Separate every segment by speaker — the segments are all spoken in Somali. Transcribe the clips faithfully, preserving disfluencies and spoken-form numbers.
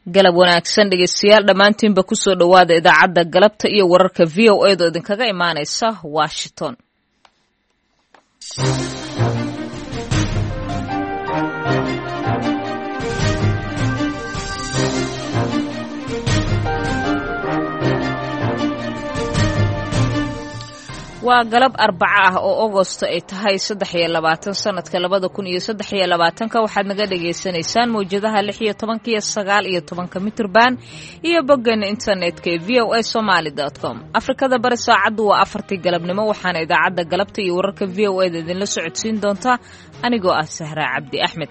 Speaker 1: galab wanaagsan dhegeystayaal dhammaantiinba ku soo dhowaada idaacadda galabta iyo wararka v o a da idinkaga imaanaysa Washington. waa galab arbaca ah oo Agoosto ay tahay saddex iyo labaatan sanadka labada kun iyo saddex iyo labaatanka waxaad naga dhageysanaysaan mowjadaha lix iyo toban iyo sagaal iyo toban mitirban iyo boggeena internetka ee v o a somali dot com. Afrikada bari saacadu waa afartii galabnimo waxaana idaacadda galabta iyo wararka v o a da idinla socodsiin doonta anigoo ah Sahra Cabdi Axmed.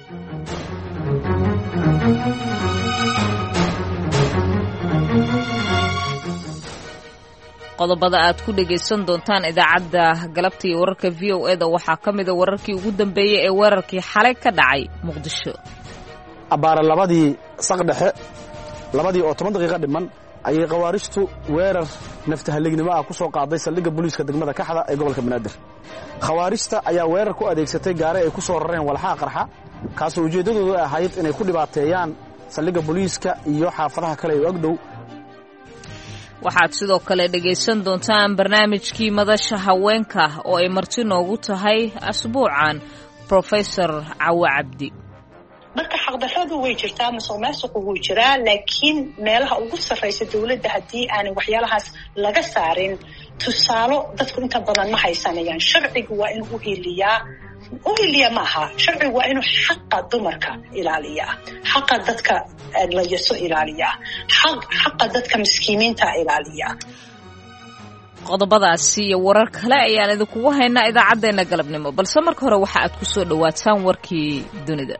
Speaker 1: qodobada aad ku dhageysan doontaan idaacadda galabta iyo wararka v o a da waxaa ka mid ah wararkii ugu dambeeyay ee weerarkii xalay ka dhacay Muqdisho.
Speaker 2: abaara labadii saq dhexe labadii oo toban daqiiqo dhiman ayay qawaaristu weerar naftahalignimo ah ku soo qaaday saldhigga booliiska degmada Kaxda ee gobolka Banaadir. Khawaarista ayaa weerar ku adeegsatay gaari ay ku soo rareen walxaha qarxa kaasoo ujeedadoodu ahayd inay ku dhibaateeyaan saldhigga booliiska iyo xaafadaha kale ee agdhow.
Speaker 1: waxaad sidoo kale dhageysan doontaan barnaamijkii madasha haweenka oo ay marti noogu tahay asbuucan Professor Cawa Cabdi.
Speaker 3: marka xaqdarradu way jirtaa musuqmaasuqu wuu jiraa laakiin meelaha ugu sarreysa dawladda haddii aan waxyaalahaas laga saarin tusaalo dadku inta badan ma haysanayaan. sharcigu waa inuu u hiliyaa u hiliya maaha sharcigu waa inuu xaqa dumarka ilaaliyaa, xaqa dadka la yaso ilaaliyaa, xaqa dadka miskiimiinta ilaaliyaa.
Speaker 1: qodobadaasi iyo warar kale ayaan idinkugu haynaa idaacaddeenna galabnimo balse marka hore waxa aad ku soo dhawaataan warkii dunida.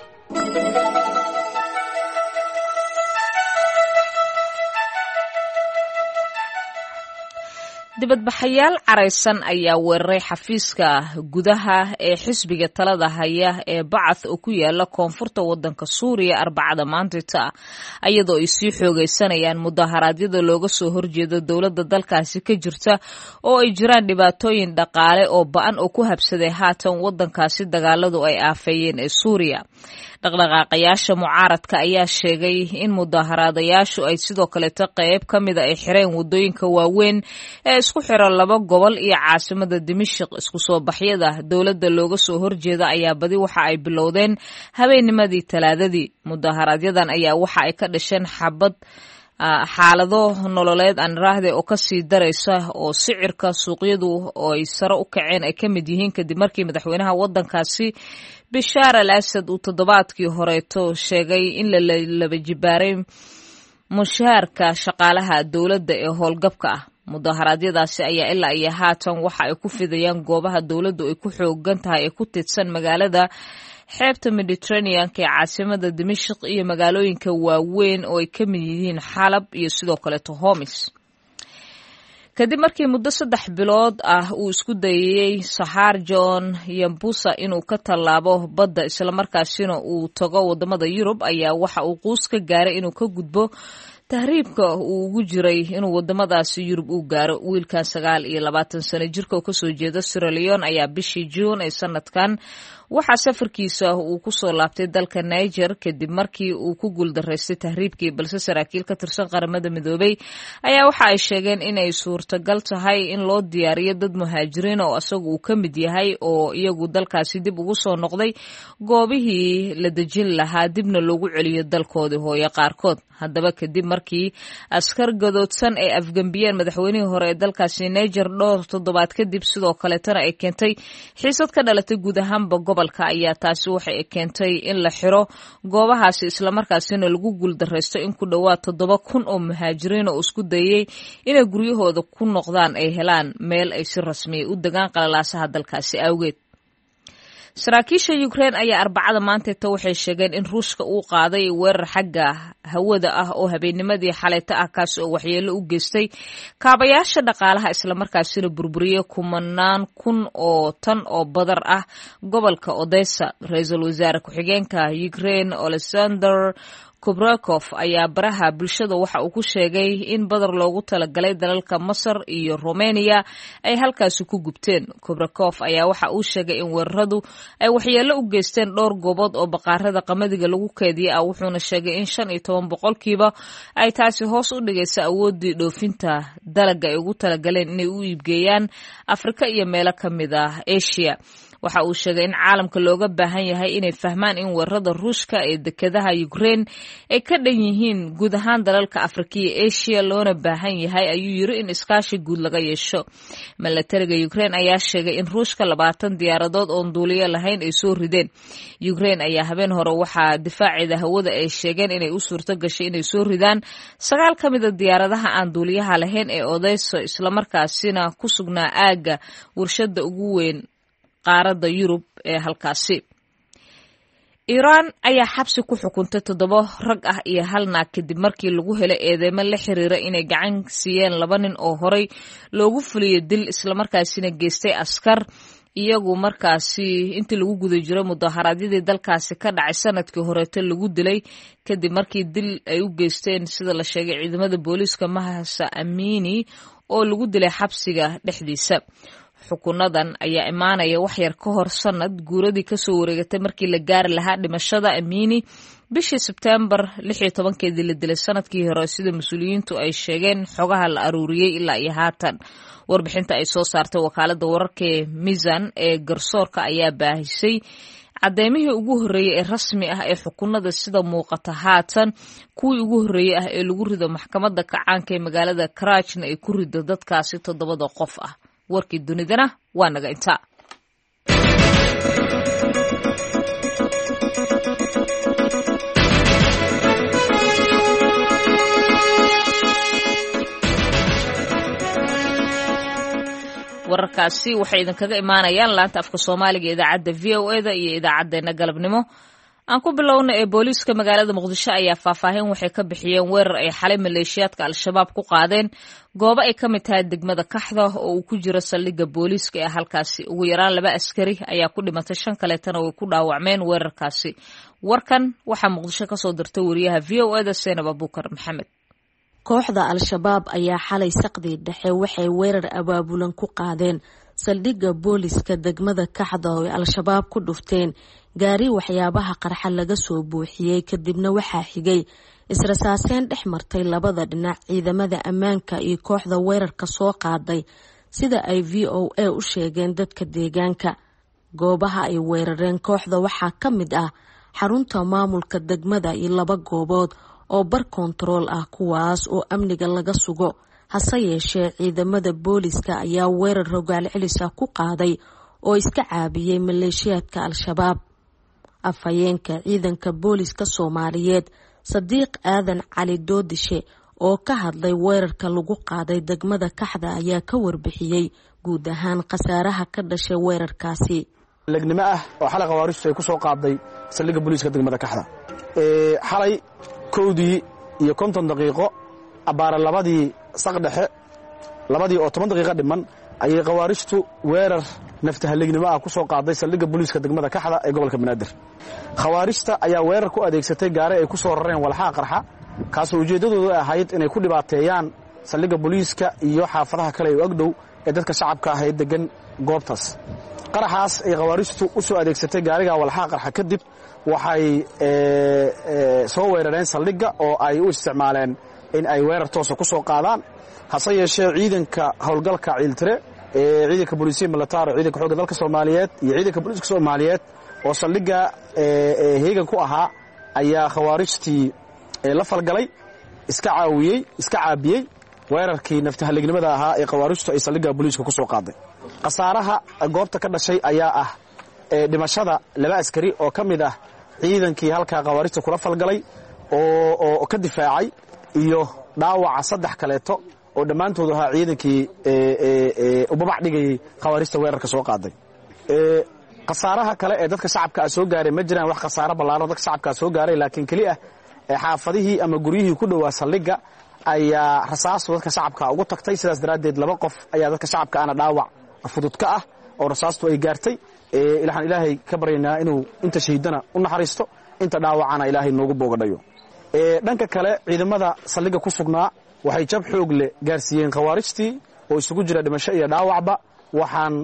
Speaker 1: dibadbaxayaal caraysan ayaa weeraray xafiiska gudaha ee xisbiga talada haya ee Bacth oo ku yaala koonfurta wadanka Suuriya Arbacada maanta iyadoo ay sii xoogeysanayaan mudaharaadyada looga soo horjeedo dawladda dalkaasi ka jirta oo ay jiraan dhibaatooyin dhaqaale oo ba'an oo ku habsaday haatan wadankaasi dagaaladu ay aafeeyeen ee Suuriya. dhaqdhaqaaqayaasha mucaaradka ayaa sheegay in mudaharaadayaashu ay sidoo kale ta qayb ka mid ah ay xireen wadooyinka waaweyn ee isku xira laba gobol iyo caasimada Dimashq. isku soo baxyada dawladda looga soo horjeeda ayaa badi waxa ay bilowdeen habeennimadii Talaadadii. mudaharaadyadaan ayaa waxa ay ka dhasheen xabad xaalado nololeed aan raahday oo ka sii daraysa oo sicirka suuqyadu oo ay sare u kaceen ay ka mid yihiin kadib markii madaxweynaha wadankaasi Bashar al-Assad uu toddobaadkii horeeto sheegay in la laba jibaaray mushaharka shaqaalaha dawladda ee howlgabka ah. mudaharaadyadaasi ayaa ilaa iyo haatan waxa ay ku fidayaan goobaha dawladdu ay ku xoogan tahay ee ku tidsan magaalada xeebta Mediterranean-ka ee caasimada Dimashq iyo magaalooyinka waaweyn oo ay ka mid yihiin Xalab iyo sidoo kale Homs. kadib markii muddo saddex bilood ah uu isku dayay Sahar John Yambusa inuu ka tallaabo badda isla markaasina uu tago wadamada Yurub ayaa waxa uu quus ka gaaray inuu ka gudbo tahriibka uu ugu jiray inuu wadamadaasi Yurub u gaaro. wiilkan sagaal iyo labaatan sano jirka oo ka soo jeeda Sierra Leone ayaa bishii June ee sanadkan waxa safarkiisa uu ku soo laabtay dalka Niger kadib markii uu ku guuldareystay tahriibkii balse saraakiil ka tirsan qaramada midoobay ayaa waxa ay sheegeen in ay suurtagal tahay in loo diyaariyo dad muhaajiriin oo asagu uu ka mid yahay oo iyagu dalkaasi dib ugu soo noqday goobihii la dejin lahaa dibna loogu celiyo dalkoodii hooyo qaarkood. haddaba kadib markii askar gadoodsan ay afgambiyeen madaxweynihii hore ee dalkaasi Niger dhowr toddobaad kadib sidoo kale tan ay keentay xiisad ka dhalatay guud ahaanba gobolka ayaa taasi waxay keentay in la xiro goobahaasi isla markaasina lagu guuldareysto in ku dhawaad toddoba kun oo muhaajiriin oo isku dayay inay guryahooda ku noqdaan ay helaan meel ay si rasmi u degaan qalalaasaha dalkaasi awgeed. saraakiisha Ukraine ayaa Arbacada maanta ta waxay sheegeen in Ruushka uu qaaday weerar xagga hawada ah oo habeennimadii xalayta ah kaas oo waxyeello u geystay kaabayaasha dhaqaalaha isla markaasina burburiyay kumanaan kun oo tan oo badar ah gobolka Odessa. Ra'iisul Wasaare ku-xigeenka Ukraine Oleksandr Kubrakov ayaa baraha bulshada waxa uu ku sheegay in badar loogu talagalay dalalka Masar iyo Romania ay halkaasi ku gubteen. Kubrakov ayaa waxa uu sheegay in weeraradu ay waxyeello u geysteen dhowr goobood oo baqaarada qamadiga lagu keediyay ah wuxuuna sheegay in shan iyo toban boqolkiiba ay taasi hoos u dhigaysa awoodii dhoofinta dalagga ay ugu talagaleen inay u iibgeeyaan Afrika iyo meelo ka mid ah Asia. waxa uu sheegay in caalamka looga baahan yahay inay fahmaan in weerarada Ruushka ee dekedaha Ukraine ay ka dhan yihiin guud ahaan dalalka Afrika iyo Asia loona baahan yahay ayuu yiri in iskaashi guud laga yeesho. Militariga Ukraine ayaa sheegay in Ruushka labaatan diyaaradood oo duuliye lahayn ay soo rideen. Ukraine ayaa habeen hore waxa difaaceeda hawada ay sheegeen inay u suurto gashay inay soo ridaan sagaal ka mid ah diyaaradaha aan duuliyaha lahayn ee Odessa isla markaasina ku sugnaa aaga warshada ugu weyn qaaradda Yurub ee halkaasi. Iran ayaa xabsi ku xukuntay toddoba rag ah iyo hal naag kadib markii lagu helay eedeymo la xiriira inay gacan siiyeen laba nin oo horay loogu fuliyay dil isla markaasina geystay askar iyagu markaasi intii lagu guda jiray mudaharaadyadii dalkaasi ka dhacay sanadkii horeeta lagu dilay kadib markii dil ay u geysteen sida la sheegay ciidamada booliiska Mahsa Amini oo lagu dilay xabsiga dhexdiisa. xukunadan ayaa imaanaya wax yar ka hor sanad guuradii ka soo wareegatay markii la gaari lahaa dhimashada Amini bishii September lix iyo tobankeedii la dilay sanadkii hore sida mas'uuliyiintu ay sheegeen xogaha la aruuriyay ilaa iyo haatan. warbixinta ay soo saartay wakaaladda wararka ee Mizan ee garsoorka ayaa baahisay cadeymihii ugu horeeyay ee rasmi ah ee xukunada sida muuqata haatan kuwii ugu horeeyay ah ee lagu rido maxkamadda kacaanka ee magaalada Karaachna ay ku rido dadkaasi toddobada qof ah. warkii dunidana waa naga inta. wararkaasi waxay idinkaga imaanayaan laanta afka Soomaaliga ee idaacadda V O A da iyo idaacadeena galabnimo. aan ku bilowna ee booliiska magaalada Muqdisho ayaa faahfaahin waxay ka bixiyeen weerar ay xalay maleeshiyaadka Al-Shabaab ku qaadeen goobo ay ka mid tahay degmada Kaxda oo uu ku jiro saldhigga booliiska ee halkaasi. ugu yaraan laba askari ayaa ku dhimatay, shan kaleetana way ku dhaawacmeen weerarkaasi. warkan waxaa Muqdisho ka soo dirtay wariyaha V O A da Seenab Abuukar Maxamed.
Speaker 4: kooxda Al-Shabaab ayaa xalay saqdii dhexe waxay weerar abaabulan ku qaadeen saldhigga booliiska degmada Kaxda oo Al-Shabaab ku dhufteen gaari waxyaabaha qarxa laga soo buuxiyay kadibna waxaa xigay israsaaseen dhex martay labada dhinac ciidamada ammaanka iyo kooxda weerarka soo qaaday sida ay V O A u sheegeen dadka deegaanka. goobaha ay weerareen kooxda waxaa ka mid ah xarunta maamulka degmada iyo laba goobood oo bar kontarool ah kuwaas oo amniga laga sugo. hase yeeshee ciidamada booliiska ayaa weerar rogaal celis ah ku qaaday oo iska caabiyay maleeshiyaadka Al-Shabaab. afhayeenka ciidanka booliiska Soomaaliyeed Sadiiq Aadan Cali Doodishe oo ka hadlay weerarka lagu qaaday degmada Kaxda ayaa ka warbixiyay guud ahaan khasaaraha ka dhashay weerarkaasi.
Speaker 2: lagnimo ah oo xalay qawaaristu ay ku soo qaaday saldhigga booliiska degmada Kaxda ee xalay koodii iyo konton daqiiqo abaara labadii saq dhexe labadii oo toban daqiiqo dhiman ayay qawaaristu weerar naftahallagnimo ah ku soo qaaday saldhigga booliiska degmada Kaxda ee gobolka Banaadir. khawaarista ayaa weerar ku adeegsatay gaari ay ku soo rareen walxaha qarxa kaasoo ujeedadoodu ahayd inay ku dhibaateeyaan saldhigga booliiska iyo xaafadaha kale ee agdhow ee dadka shacabka ah ee degan goobtaas. qaraxaas ay qawaaristu u soo adeegsatay gaariga walxaha qarxa kadib waxay soo weerareen saldhigga oo ay u isticmaaleen in ay weerar toos ku soo qaadaan. hase yeeshee ciidanka howlgalka ciiltire ee ciidanka booliisiga military ciidanka xoogga dalka Soomaaliyeed iyo ciidanka booliiska Soomaaliyeed oo saldhigga ee heegan ku ahaa ayaa khawaarijtii la falgalay, iska caawiyay, iska caabiyay weerarkii naftahallagnimada ahaa ee khawaarijtu ay saldhigga booliiska ku soo qaaday. qasaaraha goobta ka dhashay ayaa ah dhimashada laba askari oo ka mid ah ciidankii halka khawaarijta kula falgalay oo oo ka difaacay iyo dhaawaca saddex kaleeto oo dhammaantood ahaa ciidankii ee u babac dhigay khawaarijta weerarka soo qaaday. ee qasaaraha kale ee dadka shacabka soo gaaray ma jiraan wax qasaaro ballaaran dadka shacabka soo gaaray, laakiin kaliya ee xaafadihii ama guriyihii ku dhawaa saldhigga ayaa rasaastu dadka shacabka ugu tagtay. sidaas daraaddeed laba qof ayaa dadka shacabka ana dhaawac fudud ka ah oo rasaastu ay gaartay. ee ilaahan ilaahay ka baryaynaa inuu inta shahiidana u naxariisto, inta dhaawacana ilaahay noogu boogadhayo. ee dhanka kale ciidamada saldhigga ku sugnaa waxay jab xoog leh gaarsiiyeen khawaarijtii oo isugu jira dhimasho iyo dhaawacba. waxaan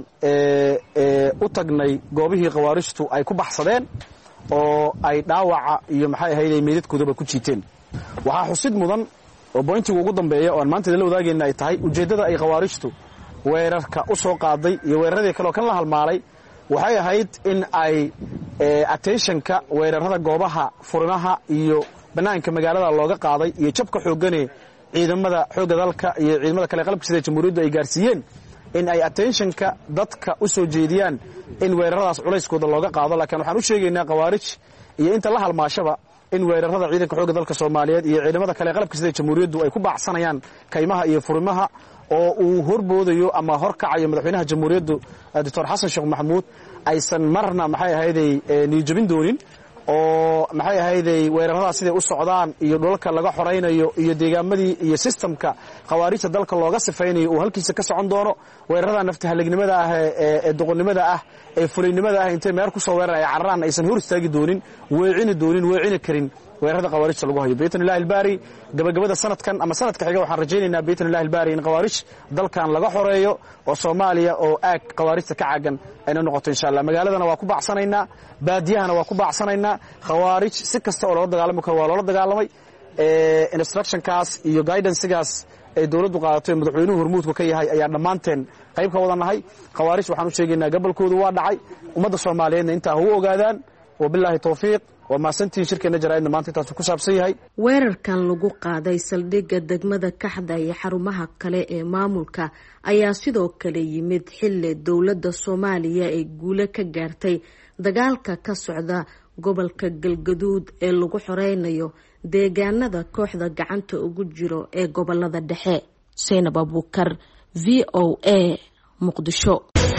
Speaker 2: u tagnay goobihii khawaarijtu ay ku baxsadeen oo ay dhaawaca iyo maxay ahayd meedadkoodaba ku jiiteen. waxaa xusid mudan oo bointiga ugu dambeeya oo aan maanta idinla wadaagayna ay tahay ujeeddada ay khawaarijtu weerarka u soo qaaday iyo weeraradii kale oo kan la halmaalay waxay ahayd in ay attentionka weerarada goobaha furimaha iyo bannaanka magaalada looga qaaday iyo jabka xooggane ciidamada xoogga dalka iyo ciidamada kale qalabka sida jamhuuriyaddu ay gaarsiiyeen in ay attentionka dadka u soo jeediyaan in weeraradaas culayskooda looga qaado laakiin waxaan u sheegaynaa khawaarij iyo inta la halmaashaba in weerarada ciidanka xoogga dalka Soomaaliyeed iyo ciidamada kale qalabka sida jamhuuriyaddu ay ku baacsanayaan kaymaha iyo furimaha oo uu horboodayo ama horkacayo madaxweynaha jamhuuriyaddu Dr. Xasan Sheekh Maxamuud aysan marna maxay ahayday niyadjabin doonin oo maxay ahayday weerarada sida u socdaan iyo dhulka laga xoreynayo iyo deegaamadii iyo systemka khawaarijta dalka looga sifeynayo oo halkiisa ka socon doono weerarada nafta halagnimada ah ee doqonnimada ah ee fulinimada ah intee meer ku soo weeraray carraan aysan hor istaagi doonin weecini doonin weecini karin weerarada khawaarijta lagu hayo baytan ilaahi albaari gabagabada sanadkan ama sanadka xiga waxaan rajaynaynaa baytan ilaahi albaari in khawaarij dalkan laga xoreeyo oo Soomaaliya oo aag khawaarijta ka caagan ayna noqoto insha Allah magaaladana waa ku baacsanaynaa baadiyahana waa ku baacsanaynaa khawaarij si kasta oo loo dagaalamo karo waa loo dagaalamay ee instructionkaas iyo guidancegaas ay dawladdu qaadatay madaxweynuhu hormuudku ka yahay ayaa dhamaanteen qayb ka wadanahay khawaarij waxaan u sheegaynaa gobolkoodu waa dhacay ummadda Soomaaliyeedna inta uu ogaadaan wabillahi tawfiiq وما سنتين شركة نجرائنا ما أنت تاسو سابسيهاي
Speaker 4: weerarkan lagu qaaday saldhigga degmada Kaxda iyo xarumaha kale ee maamulka ayaa sidoo kale yimid xilli dawladda Soomaaliya ay guule ka gaartay dagaalka ka socda gobolka Galgaduud ee lagu xoreynayo deegaanada kooxda gacanta ugu jiro ee gobolada dhexe. Seenab Abuukar, V O A, Muqdisho.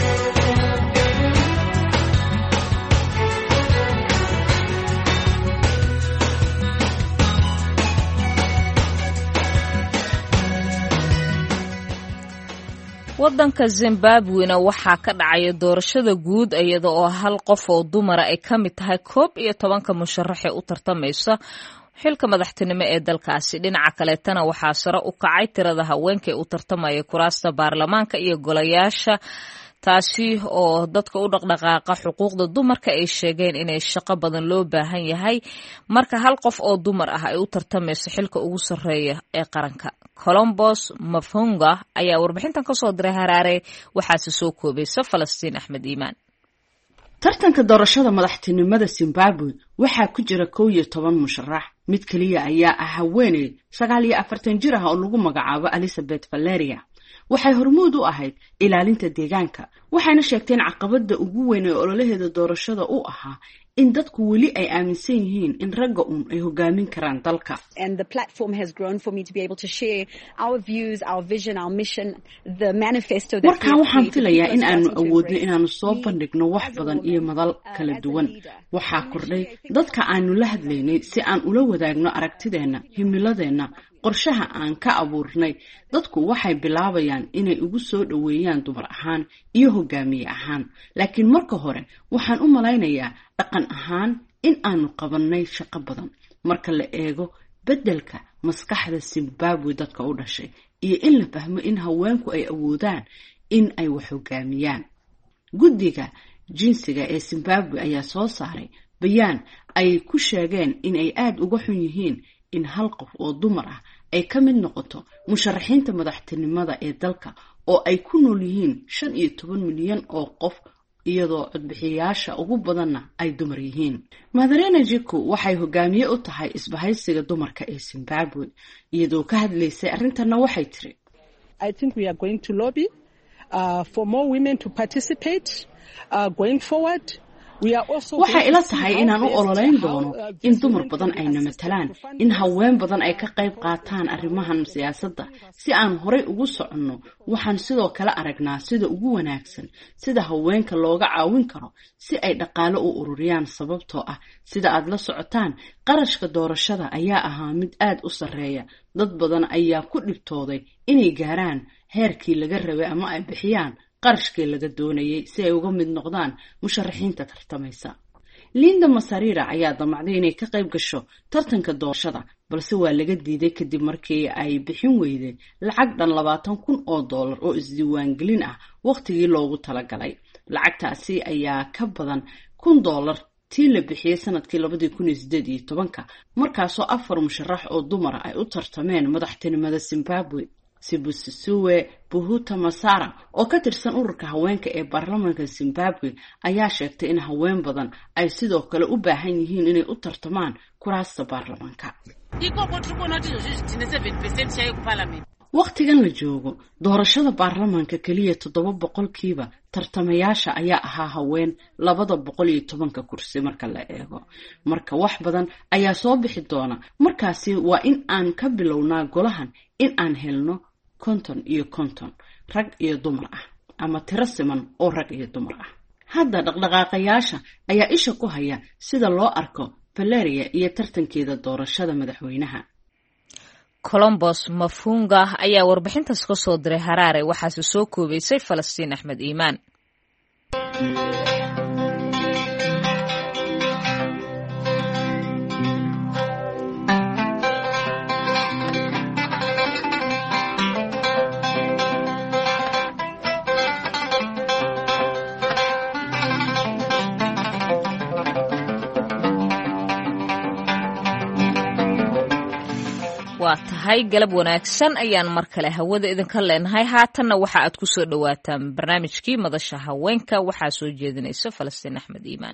Speaker 1: waddanka Zimbabwe-na waxaa ka dhacaya doorashada guud iyada oo hal qof oo dumar ay ka mid tahay koob iyo tobanka musharax ee u tartamaysa xilka madaxtinimo ee dalkaasi. dhinaca kaleetana waxaa sare u kacay tirada haweenka ee u tartamaya kuraasta baarlamaanka iyo golayaasha taasi oo dadka u dhaqdhaqaaqa xuquuqda dumarka ay sheegeen inay shaqo badan loo baahan yahay marka hal qof oo dumar ah ay u tartamayso xilka ugu sarreeya ee qaranka. Columbus Mavhunga ayaa warbixintan ka soo diray Harare waxaase soo koobaysa Falastiin Axmed Iimaan.
Speaker 5: tartanka doorashada madaxtinimada Zimbabwe waxaa ku jira kow iyo toban musharax mid kaliya ayaa ah haweeney sagaal iyo afartan jir ah oo lagu magacaabo Elizabeth Valeria waxay hormuud u ahayd ilaalinta deegaanka waxayna sheegteen caqabada ugu weyn ee ololaheeda doorashada u ahaa in dadku weli ay aaminsan yihiin in ragga uun ay hogaamin karaan dalka.
Speaker 6: And the platform has grown for me to be able to share our views, our vision, our mission, the manifesto that
Speaker 5: markaan waxaan filayaa in aanu awoodno inaanu soo bandhigno wax badan iyo madal kala duwan. waxaa kordhay dadka aanu la hadlaynay si aan ula wadaagno aragtideena, himiladeena, qorshaha aan ka abuurnay. dadku waxay bilaabayaan inay ugu soo dhaweeyaan dumar ahaan iyo hogaamiye ahaan. laakiin marka hore waxaan u malaynayaa dhaqan ahaan in aanu qabanay shaqo badan marka la eego beddelka maskaxda Zimbabwe dadka u dhashay iyo in la fahmo in haweenku ay awoodaan in ay wax hogaamiyaan. guddiga jinsiga ee Zimbabwe ayaa soo saaray bayaan ay ku sheegeen in ay aad uga xun yihiin in hal qof oo dumar ah ay ka mid noqoto musharaxiinta madaxtinimada ee dalka oo ay ku nool yihiin shan iyo toban milyan oo qof iyadoo codbixiyaasha ugu badanna ay dumar yihiin. Madarena Jiku waxay hogaamiye u tahay isbahaysiga dumarka ee Zimbabwe iyadoo ka hadlaysay arrintanna waxay tiri
Speaker 7: I think we are going to lobby uh, for more women to participate uh, going forward.
Speaker 5: waxay ila tahay inaan u ololeyn doono in dumar badan ayna matalaan in haween badan ay ka qayb qaataan arrimahan siyaasadda si aan horey ugu soconno. waxaan sidoo kale aragnaa sida ugu wanaagsan sida haweenka looga caawin karo si ay dhaqaale u ururiyaan sababtoo ah sida aad la socotaan qarashka doorashada ayaa ahaa mid aad u sarreeya. dad badan ayaa ku dhibtooday inay gaaraan heerkii laga rabay ama ay bixiyaan qarashkii laga doonayay si ay uga mid noqdaan musharaxiinta tartamaysa. Linda Masarira ayaa damacday inay ka qayb gasho tartanka doorashada balse waa laga diiday kadib markii ay bixin weyday lacag dhan labaatan kun oo dollar oo isdiiwaangelin ah waqtigii loogu talagalay. lacagtaasi ayaa ka badan kun dollar tii la bixiyey sanadkii labadii kun iyo sideed iyo tobanka markaasoo afar musharax oo dumara ay u tartameen madaxtinimada Zimbabwe. Sibusisiwe Buhuta Masara oo ka tirsan ururka haweenka ee baarlamaanka Zimbabwe ayaa sheegtay in haween badan ay sidoo kale u baahan yihiin inay u tartamaan kuraasta baarlamaanka. Waqtigan la joogo doorashada baarlamaanka kaliya toddoba boqolkiiba tartamayaasha ayaa ahaa haween labada boqol iyo tobanka kursi marka la eego. Marka wax badan ayaa soo bixi doona. Markaasi waa in aan ka bilownaa golahan in aan helno konton iyo konton rag iyo dumar ah ama tiro siman oo rag iyo dumar ah. Hadda dhaqdhaqaaqayaasha ayaa isha ku haya sida loo arko Valeria iyo tartankeeda doorashada madaxweynaha.
Speaker 1: Columbus Mafunga ayaa warbixintaas ka soo diray Harare waxaase soo koobaysay Falastiin Axmed Iimaan. waa tahay galab wanaagsan ayaan mar kale hawada idinka leenahay. haatanna waxa aad ku soo dhawaataan barnaamijkii madasha haweenka waxaa soo jeedinaysa Falastiin Axmed Iimaan.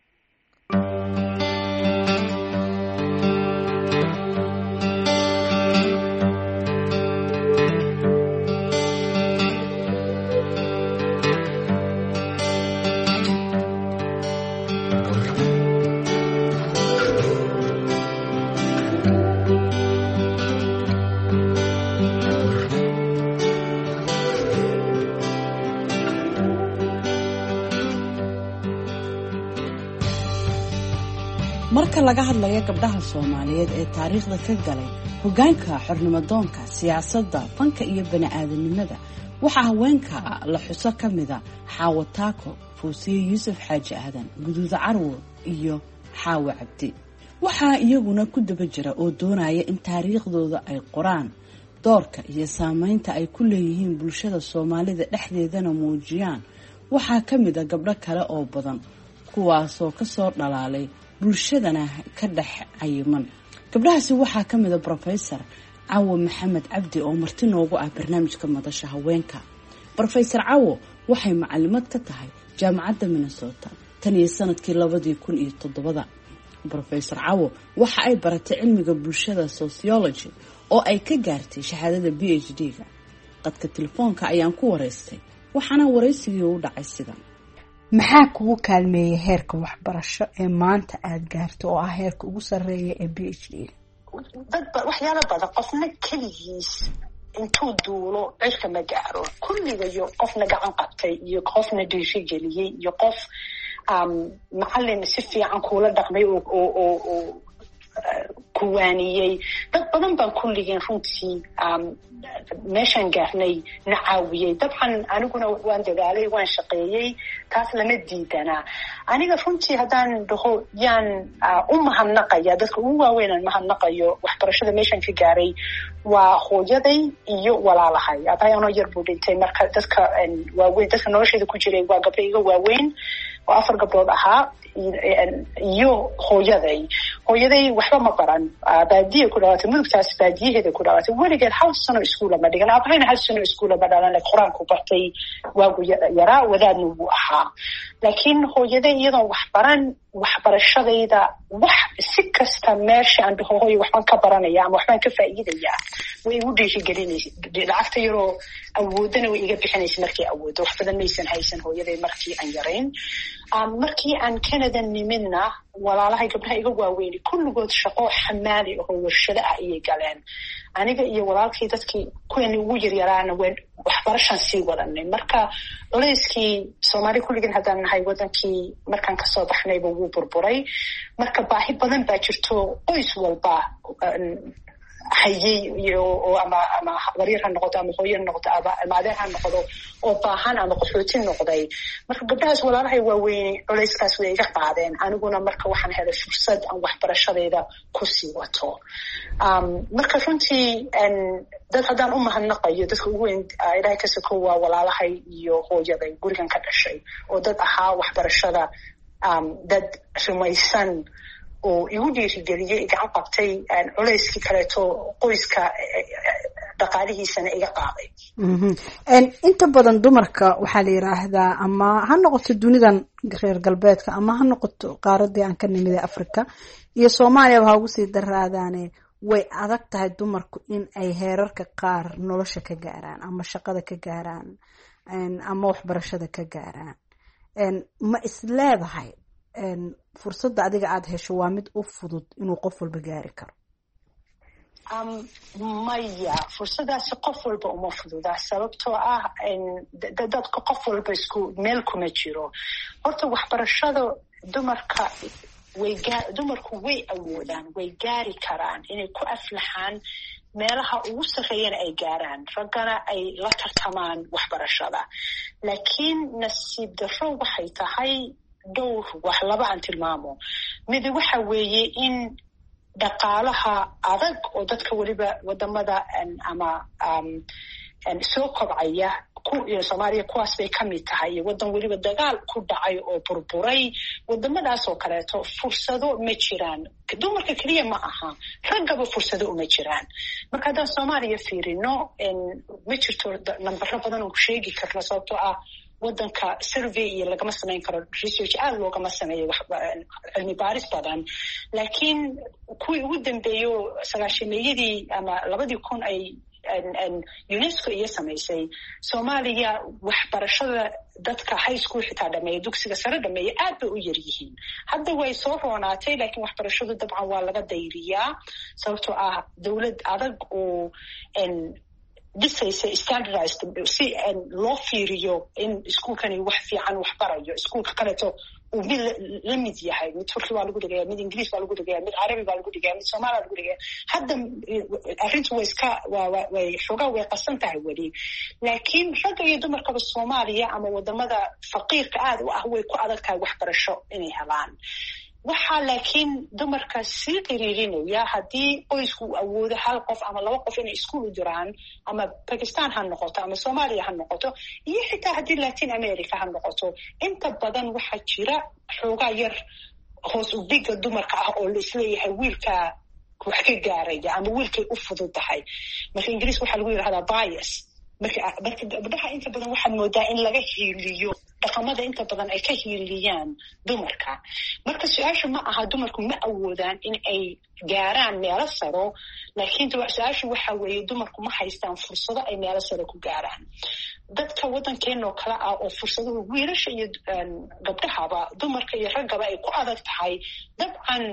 Speaker 8: marka laga hadlayo gabdhaha Soomaaliyeed ee taariikhda ka galay hoggaanka xornimadoonka siyaasadda fanka iyo bani'aadanimada waxa haweenka la xuso kamida Xaawo Taako, Fuusiye Yuusuf Xaaji Aadan, Guduuda Carwo iyo Xaawo Cabdi. waxa iyaguna ku daba jira oo doonaya in taariikhdooda ay qoraan doorka iyo saameynta ay ku leeyihiin bulshada Soomaalida dhexdeedana muujiyaan. waxa kamida gabdho kale oo badan kuwaasoo ka soo dhalaalay bulshadana ka dhex cayiman. gabdhahaasi waxaa kamida Professor Cawo Maxamed Cabdi oo marti noogu ah barnaamijka madasha haweenka. Professor Cawo waxay macallimad ka tahay jaamacadda Minnesota tan iyo sanadkii labadii kun iyo toddoba. Professor Cawo waxa ay baratay cilmiga bulshada sociology oo ay ka gaartay shahaadada B H D-ga. qadka telefoonka ayaan ku wareystay waxaana wareysigii u dhacay sida
Speaker 9: maxaa kugu kaalmeeyay heerka waxbarasho ee maanta aad gaarto oo ah heerka ugu sareeya ee B H D?
Speaker 3: dad waxyaalo badan qofna kaligiis intuu duulo cirka ma gaaro. kulligayo qofna gacan qabtay iyo qofna dhiirigeliyay iyo qof um macallin si fiican kula dhaqmay oo oo oo kuwaaniyay. dad badan baan kulligeen runtii um meeshan gaarnay na caawiyay. dabcan aniguna waan dadaalay waan shaqeeyay taas lama diidana. aniga runtii haddaan dhaho yaan u mahadnaqaya dadka ugu waaweyn mahadnaqayo waxbarashada meeshan ka gaaray waa hooyaday iyo walaalahay. aabbahay anoo yar buu dhintay marka dadka waaweyn dadka nolosheeda ku jiray waa gabdho iga waaweyn oo afar gabdhood ahaa iyo hooyaday. hooyaday waxba ma baran baadiye ku dhawaatay mudugtaas baadiyaheeda ku dhawaatay weligeed hal sano iskuula ma dhigan. aabahayna hal sano iskuula ma dhalan laakiin qur-aanku bartay waagu yaraa wadaadna wuu ahaa. laakiin hooyaday iyadoon wax baran waxbarashadayda wax si kasta meesha aan dhaho hooyo waxbaan ka baranaya ama waxbaan ka faa'iidaya way igu dhiirigelinaysa. lacagta yaroo awoodana way iga bixinaysa markii awoodo. wax badan maysan haysan hooyaday markii aan yarayn. markii aan Canada nimidna walaalahay gabdhaha iga waaweyn kulligood shaqo xamaali oo warshado ah ayay galeen. aniga iyo walaalkay dadkii kuwani ugu yaryaraana waan waxbarashan sii wadanay. marka culayskii Soomaali kulligan haddaan nahay wadankii markaan kasoo baxnayba wuu burburay. marka baahi badan baa jirto qoys walba hayay iyo ama ama waryar ha noqdo ama hooyo ha noqdo ama adeer ha noqdo oo baahan ama qaxooti noqday. marka gabdhahaas walaalahay waaweyn culayskaas way iga qaadeen. aniguna marka waxaan helay fursad aan waxbarashadayda ku sii wato. marka runtii dad haddaan u mahadnaqayo dadka ugu weyn ilaahay ka sokow waa walaalahay iyo hooyaday gurigan ka dhashay oo dad ahaa waxbarashada um, dad rumaysan oo igu dhiirigeliyey igacan qabtay culayskii kaleeto qoyska dhaqaalihiisana iga qaaday.
Speaker 9: inta badan dumarka waxaa la yiraahdaa ama ha noqoto dunidan reer galbeedka ama ha noqoto qaaradii aan ka nimid ee Afrika iyo Soomaaliya waxa ugu sii daraadaane way adag tahay dumarku in ay heerarka qaar nolosha ka gaaraan ama shaqada ka gaaraan ama waxbarashada ka gaaraan. ma isleedahay fursadda adiga aad hesho waa mid u fudud inuu qof walba gaari karo?
Speaker 3: Um, maya fursadaasi qof walba uma fududa sababtoo ah dadka qof walba isku meel kuma jiro. Horta waxbarashada dumarka way dumarku way awoodaan, way gaari karaan inay ku aflaxaan meelaha ugu sarreeyana ay gaaraan, raggana ay la tartamaan waxbarashada. laakiin nasiib darro waxay tahay dhowr wax laba aan tilmaamo. mid waxa weeye in dhaqaalaha adag oo dadka weliba wadamada ama soo kobcaya iyo Soomaaliya kuwaas bay ka mid tahay, wadan weliba dagaal ku dhacay oo burburay, wadamadaas oo kaleeto fursado ma jiraan. dumarka keliya ma aha, raggaba fursado uma jiraan. marka haddaan Soomaaliya fiirino ma jirto nambaro badan oo sheegi karno sababtoo ah wadanka survey iyo lagama samayn karo, research aad loogama sameeyo cilmi baaris badan. laakiin kuwii ugu dambeeyo sagaashameeyadii ama labadii kun ay UNESCO iyo samaysay, Soomaaliya waxbarashada dadka high school xitaa dhameeya, dugsiga sare dhameeya aad bay u yar yihiin. hadda way soo roonaatay laakiin waxbarashadu dabcan waa laga dayriyaa sababtoo ah dowlad adag oo dhisaysa standardized si loo fiiriyo in iskuulkani wax fiican wax barayo, iskuulka kaleeto uu mid la mid yahay, mid turki baa lagu dhigaya, mid ingiriis baa lagu dhigaya, mid carabi baa lagu dhigaya, mid soomaali baa lagu dhigaya. hadda arrintu way iska way xoogaa way qasan tahay weli. laakiin ragga iyo dumarkaba Soomaaliya ama wadamada faqiirka aad u ah way ku adag tahay waxbarasho inay helaan. waxaa laakiin dumarka sii qiriirinaya haddii qoysku uu awoodo hal qof ama laba qof inay iskuul u diraan, ama Pakistan ha noqoto ama Soomaaliya ha noqoto, iyo xitaa haddii Latin America ha noqoto, inta badan waxaa jira xoogaa yar hoos u dhiga dumarka ah oo la isleeyahay wiilka wax ka gaaraya ama wiilkay u fududahay. marka Ingiriis waxaa lagu yidhahdaa bias. marka marka gabdhaha inta badan waxaad moodaa in laga hiiliyo dhaqamada inta badan ay ka hiiliyaan dumarka. marka su-aasha ma aha dumarku ma awoodaan in ay gaaraan meelo saro, laakiin su-aasha waxa weeye dumarku ma haystaan fursado ay meelo saro ku gaaraan. dadka waddankeena oo kale ah oo fursadahu wiilasha iyo gabdhahaba dumarka iyo raggaba ay ku adag tahay, dabcan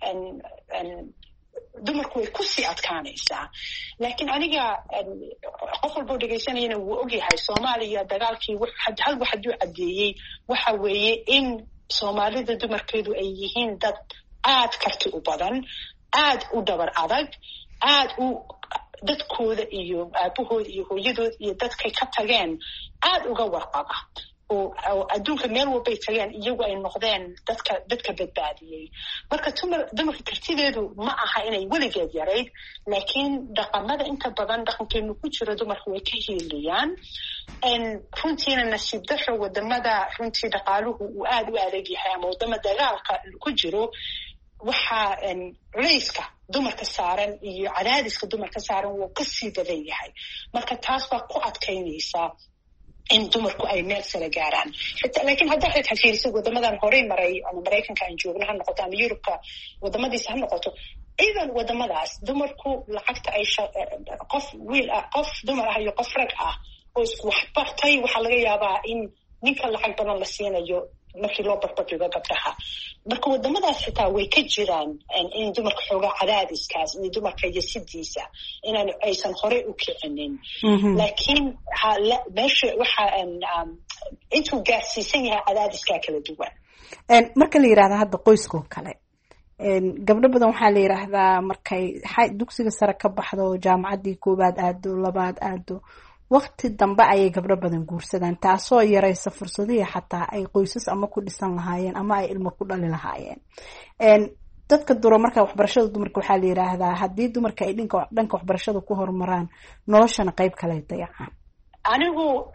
Speaker 3: dumarku way kusii adkaanaysaa. laakiin aniga qof walboo dhegaysanayana wuu ogyahay Soomaaliya dagaalkii hal wax hadduu caddeeyey waxa weeye in Soomaalida dumarkeedu ay yihiin dad aad karti u badan, aad u dhabar adag, aad u dadkooda iyo aabahooda iyo hooyadooda iyo dadkay ka tageen aad uga warqaba oo adduunka meel walbay tageen iyagu ay noqdeen dadka dadka badbaadiyey. marka dumarka kartideedu ma aha inay weligeed yarayd, laakiin dhaqamada inta badan dhaqankeenu ku jiro dumarka way ka hiiliyaan. runtiina nasiib darro wadamada runtii dhaqaaluhu uu aad u adag yahay ama wadama dagaalka ku jiro, waxaa culayska dumarka saaran iyo cadaadiska dumarka saaran wuu kasii badan yahay. marka taas baa ku adkaynaysaa in dumarku ay meel sare gaaraan. laakiin haddaa xitaa fiiriso wadamadan horey maray ama Maraykanka aan joogno ha noqoto ama Yurubka wadamadiisa ha noqoto, even wadamadaas dumarku lacagta ay qof wiil ah qof dumar ah iyo qof rag ah oo isku wax bartay waxaa laga yaabaa in ninka lacag badan la siinayo markii loo barbardhigo gabdhaha. marka wadamadaas xitaa way ka jiraan in dumarka xoogaa cadaadiskaas iyo dumarka yasidiisa inaan aysan horey u kicinin. laakiin meesha waxaa intuu gaarsiisan yahay cadaadiskaa kala duwan.
Speaker 9: marka la yidhahda hadda qoyskoo kale, gabdho badan waxaa la yidhaahdaa markay dugsiga sare ka baxdo, jaamacaddii koowaad aado, labaad aado, waqti dambe ayay gabdho badan guursadaan, taasoo yaraysa fursadihii xataa ay qoysas ama ku dhisan lahaayeen ama ay ilmo ku dhali lahaayeen. dadka duro marka waxbarashada dumarka waxaa la yidhaahdaa haddii dumarka ay dhanka dhanka waxbarashada ku horumaraan noloshana qayb kale dayacaan.
Speaker 3: anigu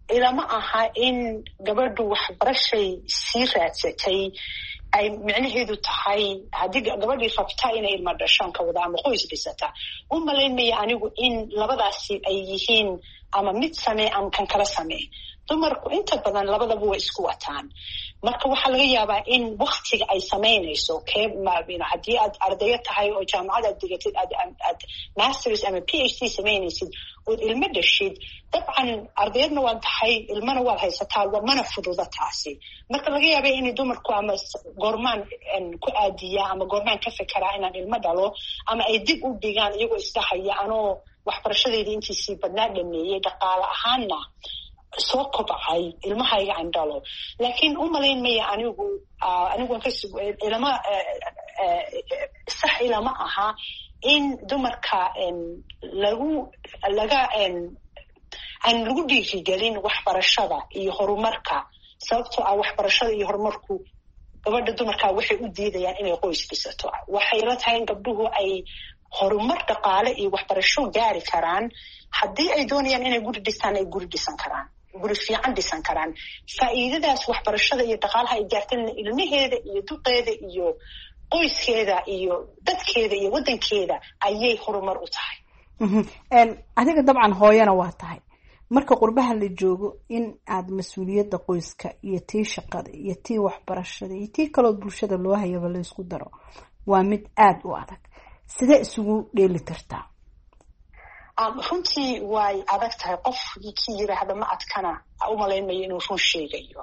Speaker 3: ilama aha in gabadhu waxbarashay sii raadsatay ay micnaheedu tahay haddii gabadhii rabta inay ilma dhashaan ka wada ama qoys dhisata u malaynmaya anigu in labadaasi ay yihiin ama mid samee ama kan kala samee. dumarku inta badan labadaba way isku wataan. marka waxaa laga yaabaa in waktiga ay samaynayso kee haddii aad ardayo tahay oo jaamacad aad digatid aad aad masters ama p h d samaynaysid ood ilmo dhashid, dabcan ardayadna waad tahay ilmana waad haysataa, mana fududa taasi. marka laga yaaba inay dumarku ama goormaan ku aadiya ama goormaan ka fekeraa inaan ilmo dhalo ama ay dib u dhigaan iyagoo isdhahaya anoo waxbarashadeedii intiisii badnaa dhameeyey dhaqaale ahaanna soo kobcay ilmahayga aan dhalo. laakiin u malayn maya anigu anigu ilama sax ilama aha in dumarka lagu laga aan lagu dhiirigelin waxbarashada iyo horumarka, sababtoo ah waxbarashada iyo horumarku gabadha dumarka waxay u diidayaan inay qoys dhisato. waxay la tahay in gabdhuhu ay horumar dhaqaale iyo waxbarasho gaari karaan haddii ay doonayaan inay guri dhistaan ay guri dhisan karaan, guri fiican dhisan karaan. faa'iidadaas waxbarashada iyo dhaqaalaha ay gaarteen ilmaheeda iyo duqeeda iyo qoyskeeda iyo dadkeeda iyo waddankeeda ayay horumar u tahay.
Speaker 9: adiga dabcan hooyana waa tahay. marka qurbaha la joogo in aad mas-uuliyadda qoyska iyo tii shaqada iyo tii waxbarashada iyo tii kaloo bulshada loo hayaba la isku daro waa mid aada u adag. sidee isugu dheeli tirtaa?
Speaker 3: runtii way adag tahay. qof ki yiraahda ma adkana u malaynmayo inuu run sheegayo.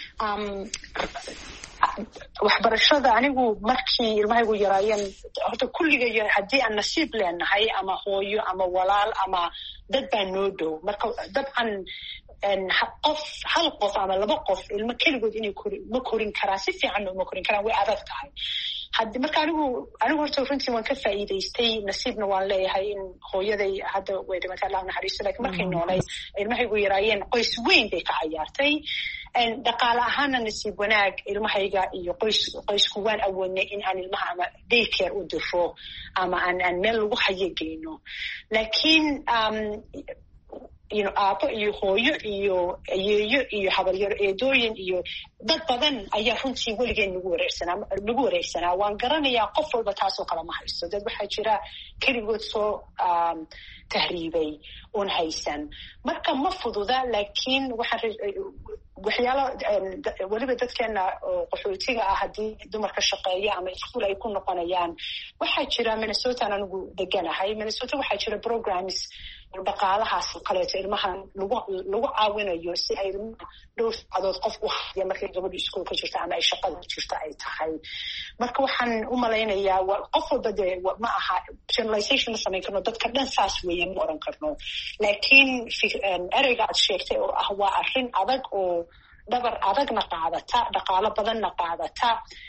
Speaker 3: waxbarashada anigu markii ilmahaygu yaraayeen horta kulliga haddii aan nasiib leenahay ama hooyo ama walaal ama dad baa noo dhow, marka dabcan qof hal qof ama laba qof ilmo keligood inay kori ma korin karaan, si fiicanna uma korin karaan, way adag tahay. haddi marka anigu anigu horta runtii waan ka faa'iidaystay, nasiibna waan leeyahay in hooyaday hadda way dhimatay allah naxariisto, laakiin markay noolay ilmahaygu yaraayeen qoys weyn bay ka cayaartay. dhaqaale ahaana nasiib wanaag ilmahayga iyo qoys qoysku waan awoodnay in aan ilmaha ama daycare u diro ama aan aan meel lagu hayo geyno. laakiin you know aabo iyo hooyo iyo ayeeyo iyo habaryaro eedooyin iyo dad badan ayaa runtii weligeen nagu wareersanaa nagu wareersanaa waan garanayaa qof walba taasoo kale ma haysto. dad waxaa jira keligood soo tahriibay oon haysan, marka ma fududa. laakiin waxaan waxyaalo weliba dadkeena oo qaxootiga ah haddii dumarka shaqeeya ama iskuul ay ku noqonayaan, waxaa jira Minnesota anigu deganahay. Minnesota waxaa jira programs dhaqaalahaas oo kaleeto ilmaha lagu lagu caawinayo si ay dhowr saacadood qof u haya markay gabadhu iskuulka jirta ama ay shaqada jirta ay tahay. marka waxaan u malaynayaa qof walba dee ma aha generalization ma samayn karno, dadka dhan saas weeye ma oran karno. laakiin ereyga aad sheegtay oo ah waa arrin adag oo dhabar adagna qaadata, dhaqaalo badanna qaadata,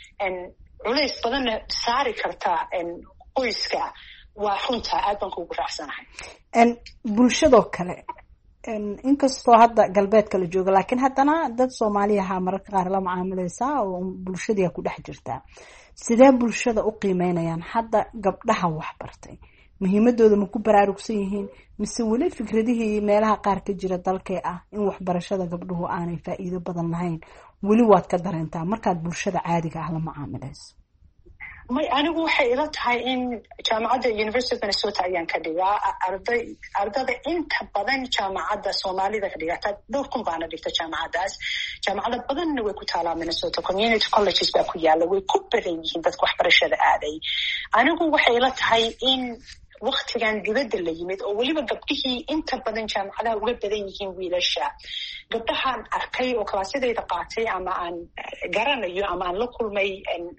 Speaker 3: culays badanna saari karta qoyska. waa runta aad baan kugu raacsanahay.
Speaker 9: bulshadoo kale inkastoo hadda galbeedka la jooga, laakiin haddana dad soomaaliyaha mararka qaar la macaamilaysaa oo bulshadii ku dhex jirtaa. sidee bulshada u qiimeynayaan hadda gabdhaha waxbartay? muhiimadooda ma ku baraarugsan yihiin mise weli fikradihii meelaha qaar ka jira dalkee ah in waxbarashada gabdhuhu aanay faa'iido badan lahayn weli waad ka dareentaa markaad bulshada caadiga ah la macaamilayso?
Speaker 3: may anigu waxay ila tahay in jaamacadda University of Minnesota ayaan ka dhigaa arday ardada inta badan jaamacadda Soomaalida ka dhigata dhowr kun baana dhigta jaamacadaas. jaamacada badanna way ku taalaa Minnesota, community colleges baa ku yaala, way ku badan yihiin dadka waxbarashada aaday. anigu waxay ila tahay in waqtigan dibadda la yimid oo weliba gabdhihii inta badan jaamacadaha uga badan yihiin wiilasha. gabdhahaan arkay oo kalaasyadayda qaatay ama aan garanayo ama aan la kulmay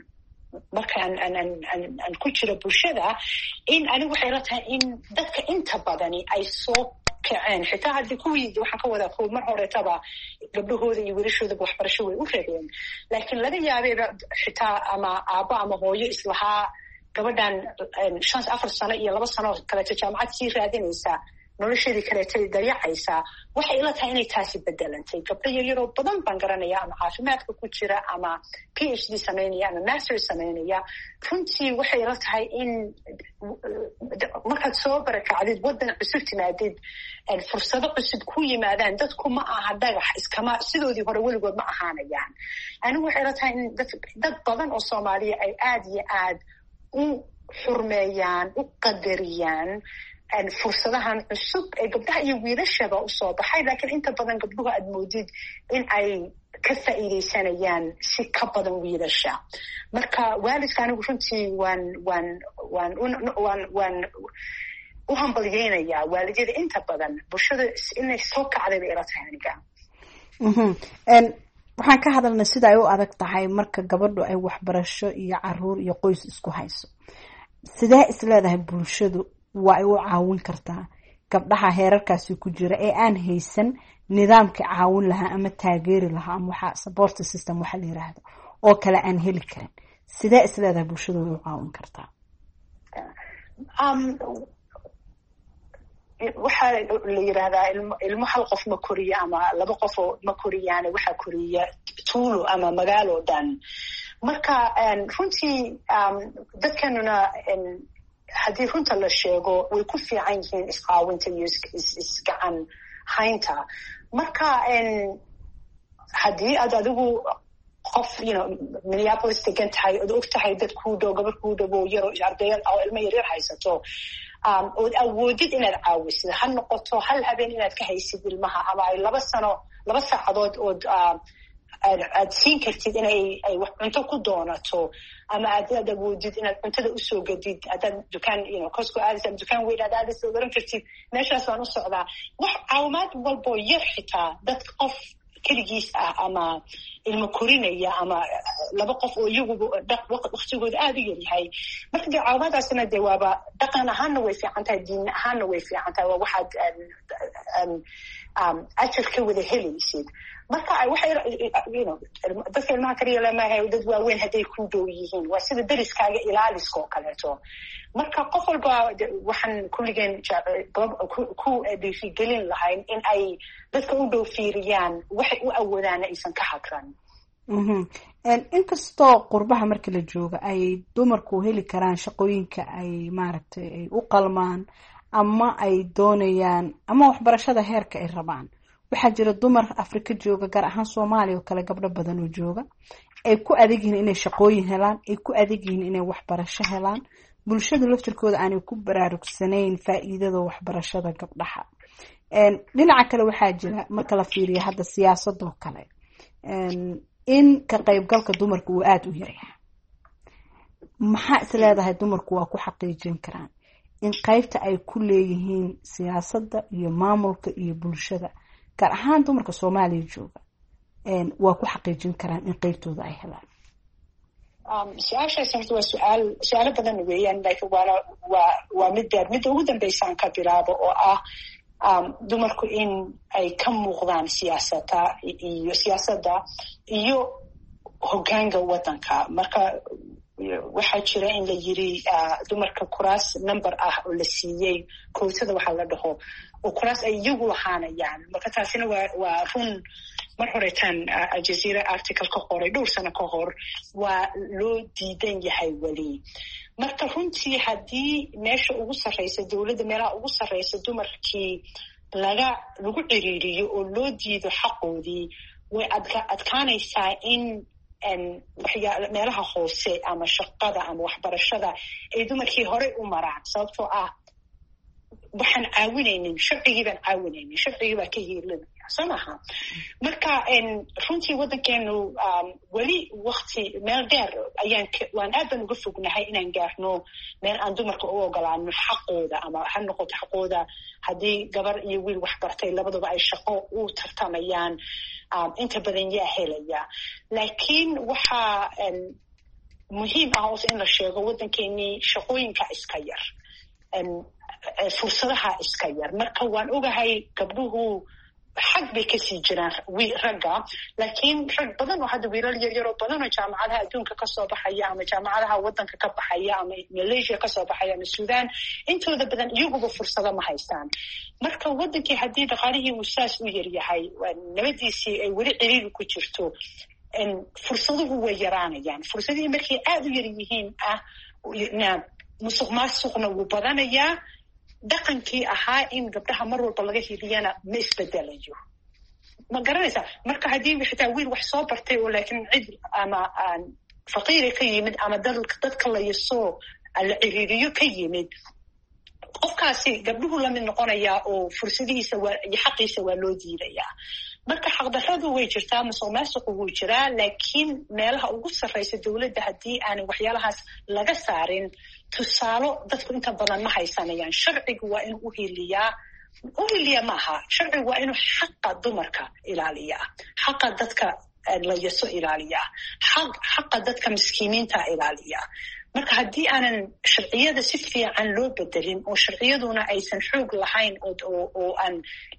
Speaker 3: marka aan aan aan aan ku jira bulshada, in anigu waxay la tahay in dadka inta badani ay soo kaceen. xitaa haddii kuwii waxaan ka wadaa kuwa mar horetaba gabdhahooda iyo wiilashoodaba waxbarasho way u rabeen, laakiin laga yaabeeba xitaa ama aabbo ama hooyo islahaa gabadhan shan afar sano iyo laba sano kaleeto jaamacad sii raadinaysa nolosheedii kaleetay dayacaysaa waxay ila tahay inay taasi bedelantay. gabdho yaryaroo badan baan garanaya ama caafimaadka ku jira ama p h d samaynaya ama master samaynaya. runtii waxay ila tahay in markaad soo barakacdid waddan cusub timaadid fursado cusub ku yimaadaan. dadku ma aha dhagax iskama sidoodii hore weligood ma ahaanayaan. anigu waxay ila tahay in dad badan oo soomaaliya ay aad iyo aad u xurmeeyaan u qadariyaan fursadahan cusub ee gabdhaha iyo wiilashaba usoo baxay. laakiin inta badan gabdhuhu aad moodid in ay ka faa'iidaysanayaan si ka badan wiilasha. marka waalidka anigu runtii waan waan waan waan waan u hambalyeynayaa waalidyada inta badan bulshada inay soo kacday bay ila tahay aniga.
Speaker 9: waxaan ka hadalnay sida ay u adag tahay marka gabadhu ay waxbarasho iyo caruur iyo qoys isku hayso. sidee isleedahay bulshadu waa ay u caawin kartaa gabdhaha heerarkaasi ku jira ee aan haysan nidaamka caawin lahaa ama taageeri lahaa ama waxa support system waxa la yiraahdo oo kale aan heli karin? sidee isleedahay bulshadu way u caawin kartaa?
Speaker 3: um waxaa la yiraahdaa ilmo hal qof ma koriya ama laba qof oo ma koriyaan, waxa koriya tuulo ama magaalo dhan. marka runtii dadkanuna haddii runta la sheego way ku fiican yihiin isqaawinta iyo isgacan haynta. marka haddii aad adigu qof you know Minneapolis degan tahay ood og tahay dad kuu dhow gabar kuu dhow yaro ardayad oo ilmo yaryar haysato ood awoodid inaad caawisid, ha noqoto hal habeen inaad ka haysid ilmaha ama ay laba sano laba saacadood ood aad siin kartid inay ay wax cunto ku doonato ama aad aad awoodid inaad cuntada usoo gadid. haddaad dukaan you know Costco aadis ama dukaan weyn aad aadis oran kartid meeshaas waan u socdaa. wax caawimaad walboo yar xitaa dad qof keligiis ah ama ilmo korinaya ama laba qof oo iyagu waqtigooda aad u yaryahay. marka dee caawimaadaasina dee waaba dhaqan ahaanna way fiican tahay, diin ahaanna way fiican tahay. waa waxaad ajar ka wada helaysid. marka waxay you know dadka ilmaha kaliya lamahay dad waaweyn hadday ku dhow yihiin waa sida dariskaaga ilaaliska oo kaleeto. marka qof walba waxaan kulligeen ku dhiirigelin lahayn in ay dadka u dhow fiiriyaan waxay u awoodaan aysan ka hagran.
Speaker 9: inkastoo qurbaha marka la jooga ay dumarku heli karaan shaqooyinka ay maaragtay ay u qalmaan ama ay doonayaan ama waxbarashada heerka ay rabaan, waxaa jira dumar Afrika jooga gaar ahaan Soomaaliya oo kale gabdho badan oo jooga ay ku adag yihiin inay shaqooyin helaan, ay ku adag yihiin inay waxbarasho helaan. bulshada laftirkooda aanay ku baraarugsanayn faa'iidada waxbarashada gabdhaha. dhinaca kale waxaa jira marka la fiiriyo hadda siyaasadoo kale in ka qaybgalka dumarku uu aada u yaryahay. maxaa isleedahay dumarku waa ku xaqiijin karaan in qaybta ay ku leeyihiin siyaasadda iyo maamulka iyo bulshada gaar ahaan dumarka Soomaaliya jooga waa ku xaqiijin karaan in qaybtooda ay helaan?
Speaker 3: su-aashaas horta waa su-aal su-aalo badan weeyaan. laakiin waana waa waa mid dheer. midda ugu dambeysaan ka bilaabo oo ah dumarku in ay ka muuqdaan siyaasada iyo siyaasadda iyo hoggaanka waddanka. marka waxaa jira in la yiri dumarka kuraas number ah oo la siiyey kootada waxaa la dhaho oo kuraas ay iyagu lahaanayaan. marka taasina waa waa run. mar horeetaan aljazeera article ka qoray dhowr sano ka hor waa loo diidan yahay weli. marka runtii haddii meesha ugu sarreysa dowladda meelaha ugu sarreysa dumarkii laga lagu ciriiriyo oo loo diido xaqoodii way adka adkaanaysaa in waxyaa meelaha hoose ama shaqada ama waxbarashada ay dumarkii horey u maraan. sababtoo ah waxaan caawinaynin sharcigii baan caawinaynin sharcigii baa ka hiilinaya soo maha. marka runtii waddankeenu weli wakti meel dheer ayaan waan aad baan uga fognahay inaan gaarno meel aan dumarka u ogolaano xaqooda ama ha noqoto xaqooda haddii gabar iyo wiil waxbartay labadaba ay shaqo u tartamayaan inta badan yaa helaya. laakiin waxaa muhiim ah hoose in la sheego waddankeenii shaqooyinka iska yar, fursadaha iska yar. marka waan ogahay gabdhuhu xag bay kasii jiraan ragga laakiin rag badan oo hadda wiilal yaryar oo badan oo jaamacadaha adduunka kasoo baxaya ama jaamacadaha wadanka ka baxaya ama Malaysia kasoo baxaya ama Sudan intooda badan iyaguba fursado ma haystaan marka wadankii haddii dhaqaalihii uu saas u yaryahay nabadiisii ay weli ciriiri ku jirto fursaduhu way yaraanayaan fursadihii markay aad u yar yihiin ah musuq maasuqna wuu badanayaa dhaqankii ahaa in gabdhaha mar walba laga hiliyana ma isbedelayo ma garanaysaa marka haddii xitaa wiil wax soo bartay oo laakiin cid ama faqiira ka yimid ama dadka la yasoo la ciriiriyo ka yimid qofkaasi gabdhuhu la mid noqonayaa oo fursadihiisa iyo xaqiisa waa loo diidayaa marka xaqdarradu way jirtaa musuq maasuqu wuu jiraa laakiin meelaha ugu sarraysa dowladda haddii aanay waxyaalahaas laga saarin tusaalo dadku inta badan ma haysanayaan sharcigu waa inuu uhiliyaa uhiliya maaha sharcigu waa inuu xaqa dumarka ilaaliyaa xaqa dadka la yaso ilaaliyaa xaqa dadka miskiimiinta ilaaliyaa marka haddii aanan sharciyada si fiican loo bedelin oo sharciyaduna aysan xoog lahayn oo aan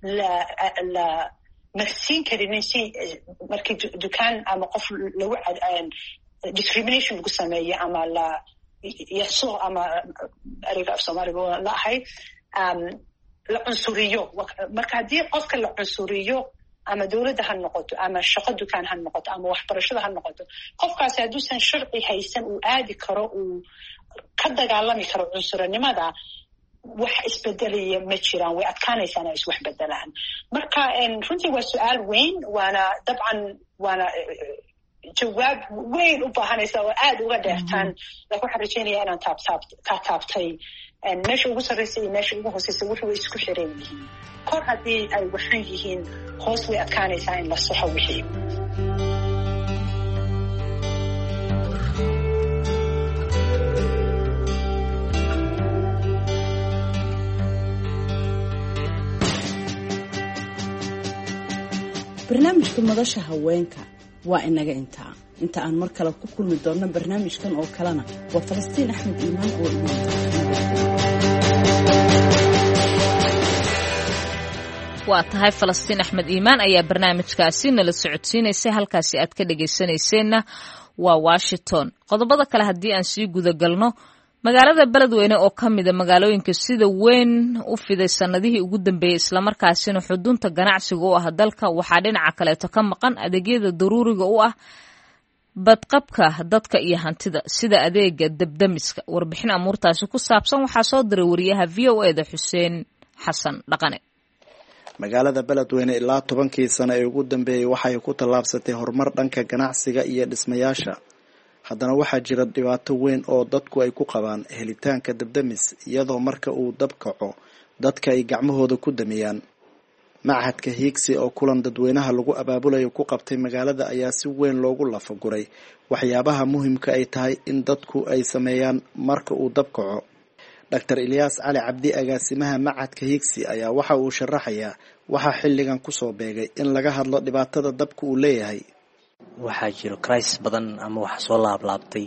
Speaker 3: la marsiin karinin si markii dukaan ama qof lagu discrimination lagu sameeyo ama la yaso ama ereyga af soomaaliga la ahay la cunsuriyo marka haddii qofka la cunsuriyo ama dowladda ha noqoto ama shaqo dukaan ha noqoto ama waxbarashada ha noqoto qofkaasi hadduusan sharci haysan uu aadi karo uu ka dagaalami karo cunsuranimada wax isbedelaya ma jiraan way adkaanaysaa inay iswax bedelaan marka runtii waa su-aal weyn waana dabcan waana jawaab weyn u baahanaysa oo aad uga dheertaan laakiin waxaan rajaynayaa inaan taa taabtay meesha ugu sarraysa iyo meesha ugu hooseysa wuxuu way isku xiran yihiin kor haddii ay waxan yihiin hoos way adkaanaysaa in la saxo wixii
Speaker 8: barnaamijka madasha haweenka waa inaga intaa inta aan mar kale ku kulmi doonno barnaamijkan oo kalena waa falastiin axmed iimaan oo
Speaker 1: waa tahay falastiin axmed iimaan ayaa barnaamijkaasi nala socodsiinaysay halkaasi aad ka dhegaysanayseena waa washington qodobada kale haddii aan sii gudagalno magaalada beledweyne oo ka mida magaalooyinka sida weyn u fiday sanadihii ugu dambeeyey islamarkaasina xudunta ganacsiga u ah dalka waxaa dhinaca kaleeto ka maqan adeegyada daruuriga u ah badqabka dadka iyo hantida sida adeega dabdamiska warbixin amuurtaasi ku saabsan waxaa soo diray wariyaha v o e da xuseen xasan dhaqane
Speaker 10: magaalada beledweyne ilaa tobankii sano ee ugu dambeeyey waxay ku tallaabsatay horumar dhanka ganacsiga iyo dhismayaasha haddana waxaa jira dhibaato weyn oo dadku ay ku qabaan helitaanka dabdamis iyadoo marka uu dab kaco dadka ay gacmahooda ku damiyaan machadka hiigsi oo kulan dadweynaha lagu abaabulayo ku qabtay magaalada ayaa si weyn loogu lafaguray waxyaabaha muhiimka ay tahay in dadku ay sameeyaan marka uu dab kaco doctor Ilyas Cali Cabdi agaasimaha machadka hiigsi ayaa waxa uu sharaxayaa waxa xilligan kusoo beegay in laga hadlo dhibaatada dabka uu leeyahay
Speaker 11: waxaa jiro crisis badan ama waxa soo laablaabtay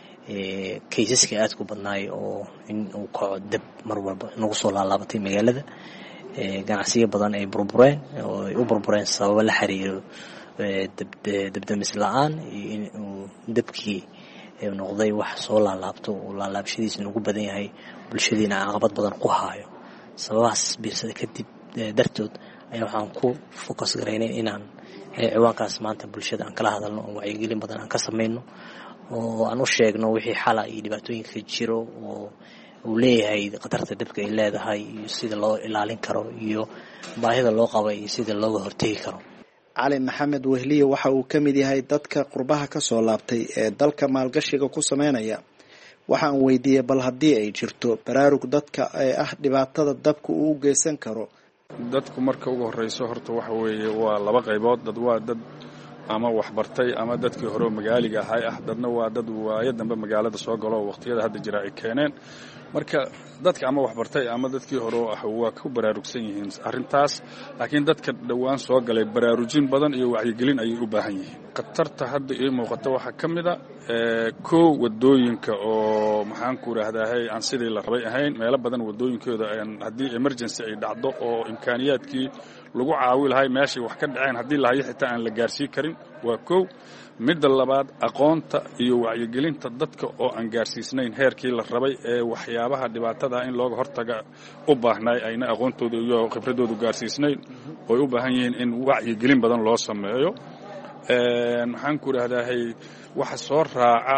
Speaker 11: ee kaysaska aad ku badnaay oo in uu kaco dab mar walba nagu soo laalaabatay magaalada ee ganacsiyo badan ay burbureen oo ay u burbureen sabab la xiriiro dab dabdamis la'aan in uu dabkii noqday wax soo laalaabto oo laalaabshadiisa nagu badan yahay bulshadiina caqabad badan ku haayo sababahaas biirsada kadib dartood ayaa waxaan ku focus gareynay inaan ciwaankaas maanta bulshada aan kala hadalno oo wacyigelin badan aan ka samayno oo aan u sheegno wixii xala iyo dhibaatooyinka jiro oo uu leeyahay qatarta dabka ay leedahay iyo sida loo ilaalin karo iyo baahida loo qabo iyo sida looga hortegi karo
Speaker 10: cali maxamed wehliye waxa uu ka mid yahay dadka qurbaha ka soo laabtay ee dalka maalgashiga ku sameynaya waxaan weydiiyey bal haddii ay jirto baraarug dadka ee ah dhibaatada dabka uu u geysan karo
Speaker 12: dadku marka ugu horeyso horta waxa weeye waa laba qaybood dad waa dad ama waxbartay ama dadkii hore magaaliga ahay ah dadna waa dad waayo dambe magaalada soo galo oo waqtiyada hadda jira ay keeneen marka dadka ama waxbartay ama dadkii hore ah waa ku baraarugsan yihiin arrintaas laakiin dadka dhawaan soo galay baraarujin badan iyo wacyigelin ayay u baahan yihiin khatarta hadda ii muuqata waxaa ka mid a kow wadooyinka oo maxaan ku idhaahdahay aan sidii la rabay ahayn meelo badan wadooyinkooda haddii emergency ay dhacdo oo imkaaniyaadkii lagu caawi lahay meeshay wax ka dhaceen haddii lahayo xitaa aan la gaarsiin karin waa kow. midda labaad aqoonta iyo wacyigelinta dadka oo aan gaarsiisnayn heerkii la rabay ee waxyaabaha dhibaatada in looga hortaga u baahnay ayna aqoontooda iyo khibradoodu gaarsiisnayn oo u baahan yihiin in wacyigelin badan loo sameeyo. maxaan ku idhaahdahay waxa soo raaca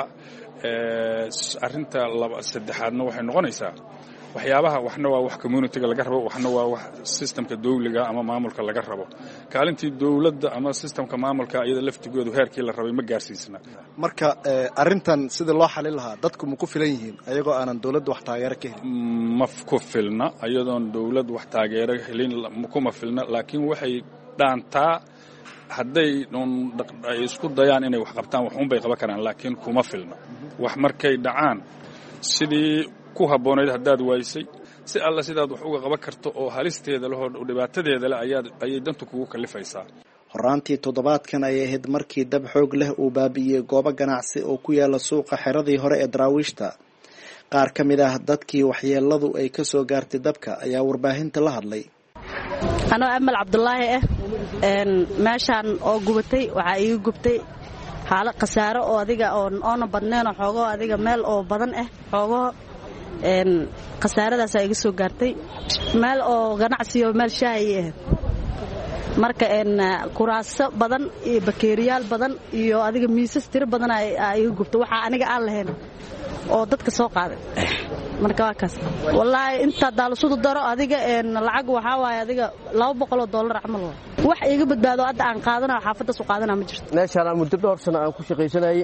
Speaker 12: arrinta saddexaadna waxay noqonaysaa waxyaabaha waxna waa wax communityga laga rabo waxna waa wax systemka dawliga ama maamulka laga rabo. kaalintii dawladda ama systemka maamulka iyada laftigoodu heerkii la rabay ma gaarsiisna.
Speaker 10: marka arrintan sida loo xalin lahaa dadku ma ku filan yihiin ayagoo aanan dawladda wax taageero ka helin?
Speaker 12: ma ku filna iyadoon dawlad wax taageero helin kuma filna, laakiin waxay dhaantaa hadday ay isku dayaan inay wax qabtaan waxuun bay qaban karaan, laakiin kuma filna. wax markay dhacaan sidii ku habboonayd haddaad waysay si alla sidaad wax uga qaban karto oo halisteeda leh oo dhibaatadeeda leh ayaad ayay dantu kugu kallifaysaa.
Speaker 10: horaantii toddobaadkan ayay ahayd markii dab xoog leh uu baabi'iyey goobo ganacsi oo ku yaala suuqa xeradii hore ee daraawiishta. qaar ka mid ah dadkii waxyeeladu ay ka soo gaartay dabka ayaa warbaahinta la hadlay.
Speaker 13: anoo amal cabdulaahi ah meeshaan oo gubatay waxaa iiga gubtay xaalo khasaaro oo adiga oona badneen oo xoogo adiga meel oo badan ah xoogo khasaaradaasaa iga soo gaartay meel oo ganacsiyo meel shaahay ahayd. marka kuraaso badan iyo bakeeriyaal badan iyo adiga miisas tiro badan aa iga gubtay waxaa aniga aan lahayn oo dadka soo qaaday. marka waa kaas wallaahi intaa daalisudu daro adiga lacag waxaa waaye adiga laba boqoloo dollar camal waa wax iiga badbaado hadda aan qaadanayo xaafaddaas u qaadanaa ma jirto.
Speaker 14: meeshaan aan muddo dhowr sano aan ku shaqaysanayay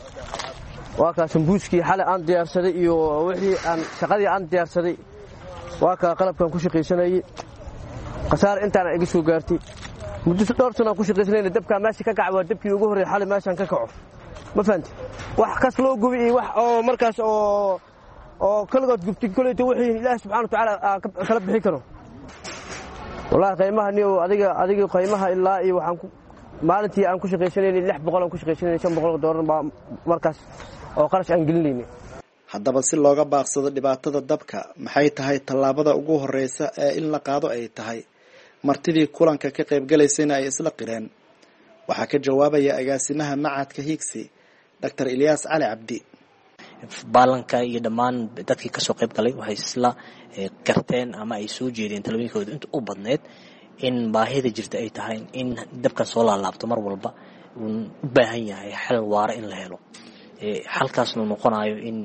Speaker 14: waa kaa sambuuskii xalay aan diyaarsaday iyo wixii aan shaqadii aan diyaarsaday waa kaa qalabkaan ku shaqaysanayay khasaar intaana iga soo gaartay muddo dhowr sano aan ku shaqaysanayna dabkaa meesha ka kaca waa dabkii ugu horreeyay xalay meeshaan ka kaco ma fahanti wax kas loo gubi iyo wax oo markaas oo oo kaligood gubtay kolayta wixii ilaahay subxaana wa tacaala kala bixi karo. wallaahi qiimaha niyo adiga adiga qiimaha ilaa iyo waxaan ku maalintii aan ku shaqaysanaynay lix boqol aan ku shaqaysanaynay shan boqol oo dollar baa markaas oo qarash aan gelinaynay.
Speaker 10: haddaba si looga baaqsado dhibaatada dabka maxay tahay tallaabada ugu horreysa ee in la qaado ay tahay? martidii kulanka ka qaybgalaysayna ay isla qireen. waxaa ka jawaabaya agaasimaha macadka higsi doctor Ilyas Cali Cabdi.
Speaker 11: baalanka iyo dhammaan dadkii ka soo qayb galay waxay isla garteen ama ay soo jeedeen talooyinkooda inta u badneed in baahida jirta ay tahay in dabka soo laalaabto mar walba uu u baahan yahay xal waara in la helo. xalkaasnu noqonayo in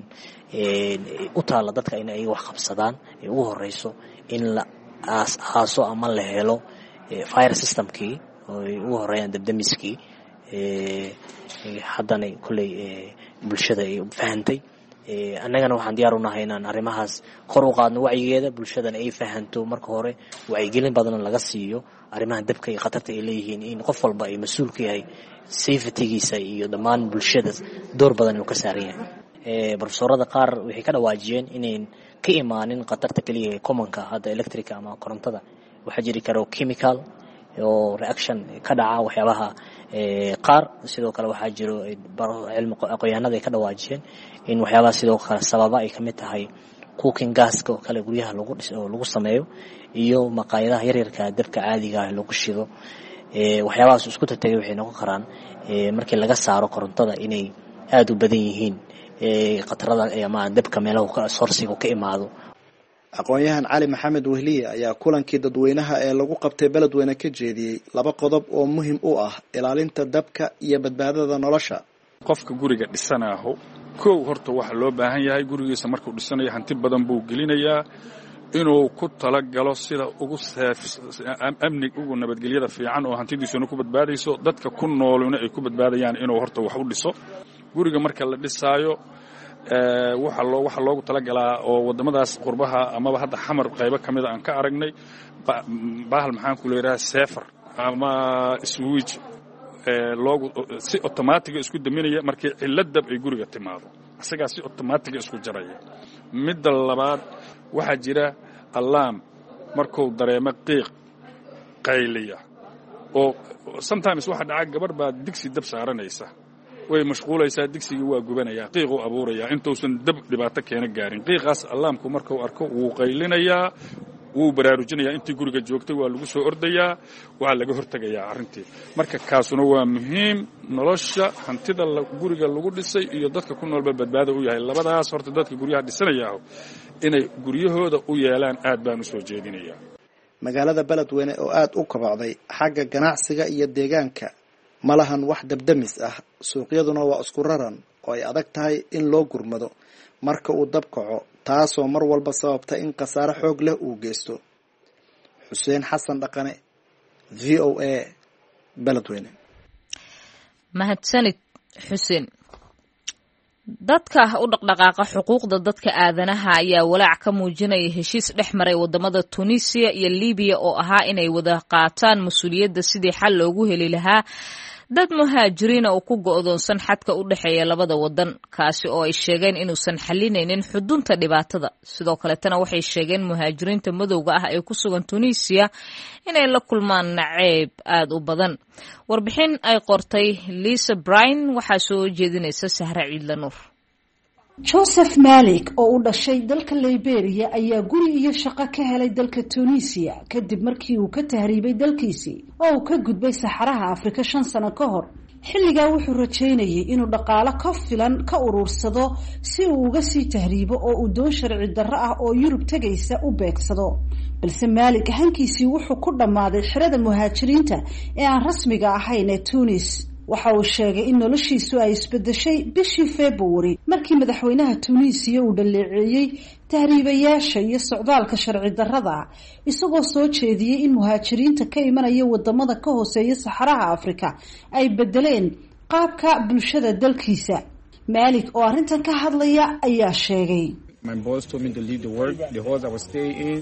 Speaker 11: u taala dadka in ay wax qabsadaan ee ugu horeyso in la aas-aaso ama la helo fire systemkii oo ay ugu horeeyaan dabdamiskii haddana kolley bulshada ay fahantay. annagana waxaan diyaar u nahay inaan arrimahaas kor u qaadno wacyigeeda bulshadana ay fahanto marka hore wacyigelin badan laga siiyo arrimaha dabka iyo khatarta ay leeyihiin in qof walba ay mas-uul ka yahay safetygiisa iyo dhammaan bulshada door badan inuu ka saaran yahay. profesorada qaar waxay ka dhawaajiyeen inayn ka imaanin khatarta keliya commonka hadda electrica ama korontada waxaa jiri karo chemical oo reaction ka dhaca waxyaabaha qaar. sidoo kale waxaa jiro cilmi aqoonyahanada ay ka dhawaajiyeen in waxyaabaha sidoo kale sababa ay kamid tahay cooking gaska oo kale guryaha lagu dhiso oo lagu sameeyo iyo maqaayadaha yaryarka dabka caadiga ah lagu shido. waxyaabahaas isku tatagay waxay noqon karaan markii laga saaro korontada inay aad u badan yihiin khatarada ama dabka meelaha sourciga ka imaado.
Speaker 10: aqoon-yahan Cali Maxamed Wehliye ayaa kulankii dadweynaha ee lagu qabtay Beledweyne ka jeediyey laba qodob oo muhiim u ah ilaalinta dabka iyo badbaadada nolosha.
Speaker 12: qofka guriga dhisanayo kow horta waxa loo baahan yahay gurigiisa markuu dhisanayo hanti badan buu gelinayaa inuu ku talagalo sida ugu amniga ugu nabadgelyada fiican oo hantidiisuna ku badbaadayso dadka ku nooluna ay ku badbaadayaan inuu horta wax u dhiso. guriga marka la dhisaayo waxa loo waxa loogu talagalaa oo wadamadaas qurbaha amaba hadda xamar qaybo kamid aan ka aragnay bahal maxaan ku leeyahay safer ama switch loogu si automatic isku daminaya markii cilad dab ay guriga timaado asaga si automatic isku jaraya. midda labaad waxa jira alarm markuu dareemo qiiq qayliya oo sometimes waxa dhaca gabar baa digsi dab saaranaysa way mashquulaysaa digsigii waa gubanayaa qiiquu abuurayaa intuusan dab dhibaato keena gaarin qiiqaas allaamku markuu arko wuu qaylinayaa wuu baraarujinayaa intii guriga joogtay waa lagu soo ordayaa waa laga hortegayaa arrintii marka kaasuna waa muhiim nolosha hantida guriga lagu dhisay iyo dadka ku noolba badbaado u yahay labadaas horta dadka guryaha dhisanayaaho inay guryahooda u yeelaan aad baan u soo jeedinayaa
Speaker 10: magaalada beledweyne oo aad u kobocday xagga ganacsiga iyo deegaanka ma lahan wax dabdamis ah suuqyaduna waa isku raran oo ay adag tahay in loo gurmado marka uu dab kaco taasoo mar walba sababta in khasaare xoog leh uu geysto xuseen xasan dhaqane v o a beledweyne
Speaker 1: mahadsanid xuseen dadka u dhaqdhaqaaqa xuquuqda dadka aadanaha ayaa walaac ka muujinaya heshiis dhex maray wadamada Tunisia iyo Libiya oo ahaa inay wada qaataan mas'uuliyadda sidii xal loogu heli lahaa dad muhaajiriin oo ku go'doonsan xadka u dhaxeeya labada wadan kaasi oo ay sheegeen inuusan xalinaynin xudunta dhibaatada sidoo kale tan waxay sheegeen muhaajiriinta madowga ah ee ku sugan Tunisia inay la kulmaan naceeb aad u badan warbixin ay qortay Lisa Bryan waxa soo jeedinaysa Sahra Ciidla Nuur
Speaker 15: Joseph Malik oo u dhashay dalka Liberia ayaa guri iyo shaqo ka helay dalka Tunisia kadib markii uu ka tahriibay dalkiisii oo uu ka gudbay saxaraha Afrika shan sano ka hor xilligaa wuxuu rajeynayay inuu dhaqaale ka filan ka urursado si uu uga sii tahriibo oo uu doon sharci darro ah oo Yurub tagaysa u beegsado balse Malik hankiisii wuxuu ku dhamaaday xirada muhaajiriinta ee aan rasmiga ahayn ee Tunis waxa uu sheegay in noloshiisu ay isbedeshay bishii February markii madaxweynaha Tunisia uu dhaleeceeyay tahriibayaasha iyo socdaalka sharci darrada isagoo soo jeediyay in muhaajiriinta ka imanaya wadamada ka hooseeya saxaraha Afrika ay bedeleen qaabka bulshada dalkiisa Malik oo arrintan ka hadlaya ayaa sheegay
Speaker 16: My boss told me to leave the work the house I was staying in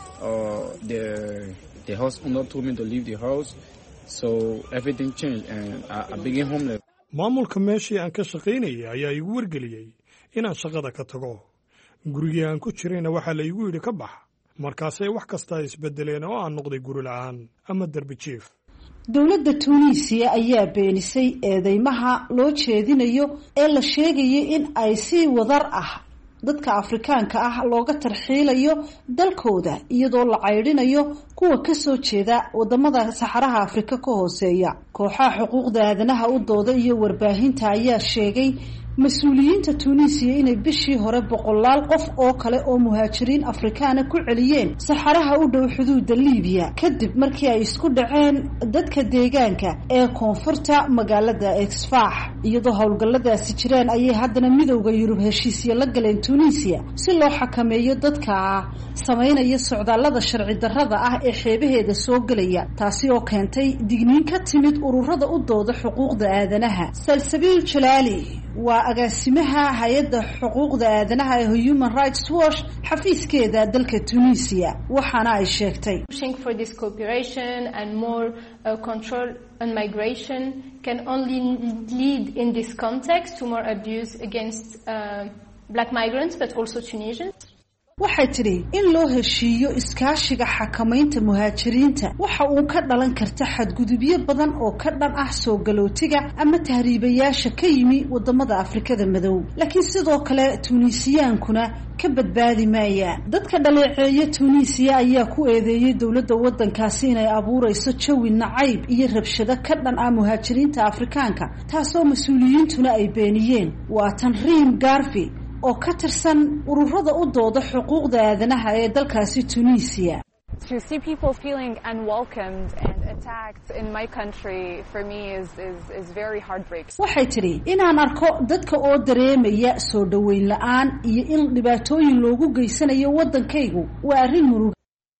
Speaker 16: uh, the the house owner told me to leave the house so everything changed and I, I became homeless.
Speaker 17: maamulka meeshii aan ka shaqaynayay ayaa igu wargeliyay inaan shaqada ka tago gurigii aan ku jirayna waxaa la igu yidhi ka bax markaasay wax kasta isbedeleen oo aan noqday guri la'aan ama darbi jiif
Speaker 15: dowladda Tunisia ayaa beenisay eedeymaha loo jeedinayo ee la sheegayay in ay si wadar ah dadka Afrikaanka ah looga tarxiilayo dalkooda iyadoo la cayrinayo kuwa ka soo jeeda wadamada saxaraha Afrika ka hooseeya kooxaha xuquuqda aadanaha u dooda iyo warbaahinta ayaa sheegay mas'uuliyiinta Tunisia inay bishii hore boqolaal qof oo kale oo muhaajiriin Afrikaana ku celiyeen saxaraha u dhow xuduudda Liibiya kadib markii ay isku dhaceen dadka deegaanka ee koonfurta magaalada Exfah iyadoo howlgalladaasi jireen ayay haddana midowga Yurub heshiisyo la galeen Tunisia si loo xakameeyo dadka sameynaya socdaallada sharci darrada ah ee xeebaheeda soo galaya taasi oo keentay digniin ka timid ururada u dooda xuquuqda aadanaha Salsabil Jalali waa agaasimaha hay'adda xuquuqda aadanaha ee Human Rights Watch xafiiskeeda dalka Tunisia waxaana ay sheegtay
Speaker 18: pushing for this cooperation and more uh, control on migration can only lead in this context to more abuse against uh, black migrants but also Tunisians.
Speaker 15: waxay tiri in loo heshiiyo iskaashiga xakamaynta muhaajiriinta waxa uu ka dhalan karta xadgudubyo badan oo ka dhan ah soo galootiga ama tahriibayaasha ka yimi wadamada Afrikada madow laakiin sidoo kale Tunisiyaankuna ka badbaadi maayaan dadka dhaleeceeya Tunisia ayaa ku eedeeyay dawladda wadankaasi inay abuurayso jawi nacayb iyo rabshado ka dhan ah muhaajiriinta Afrikaanka taasoo mas'uuliyiintuna ay beeniyeen waa tan Reem Garfi oo ka tirsan ururada u dooda xuquuqda aadanaha ee dalkaasi Tunisia.
Speaker 19: To see people feeling unwelcomed and attacked in my country for me is is is very heartbreaking.
Speaker 15: Waxay tiri inaan arko dadka oo dareemaya soo dhaweyn la'aan iyo in dhibaatooyin loogu geysanayo wadankaygu waa arrin murug.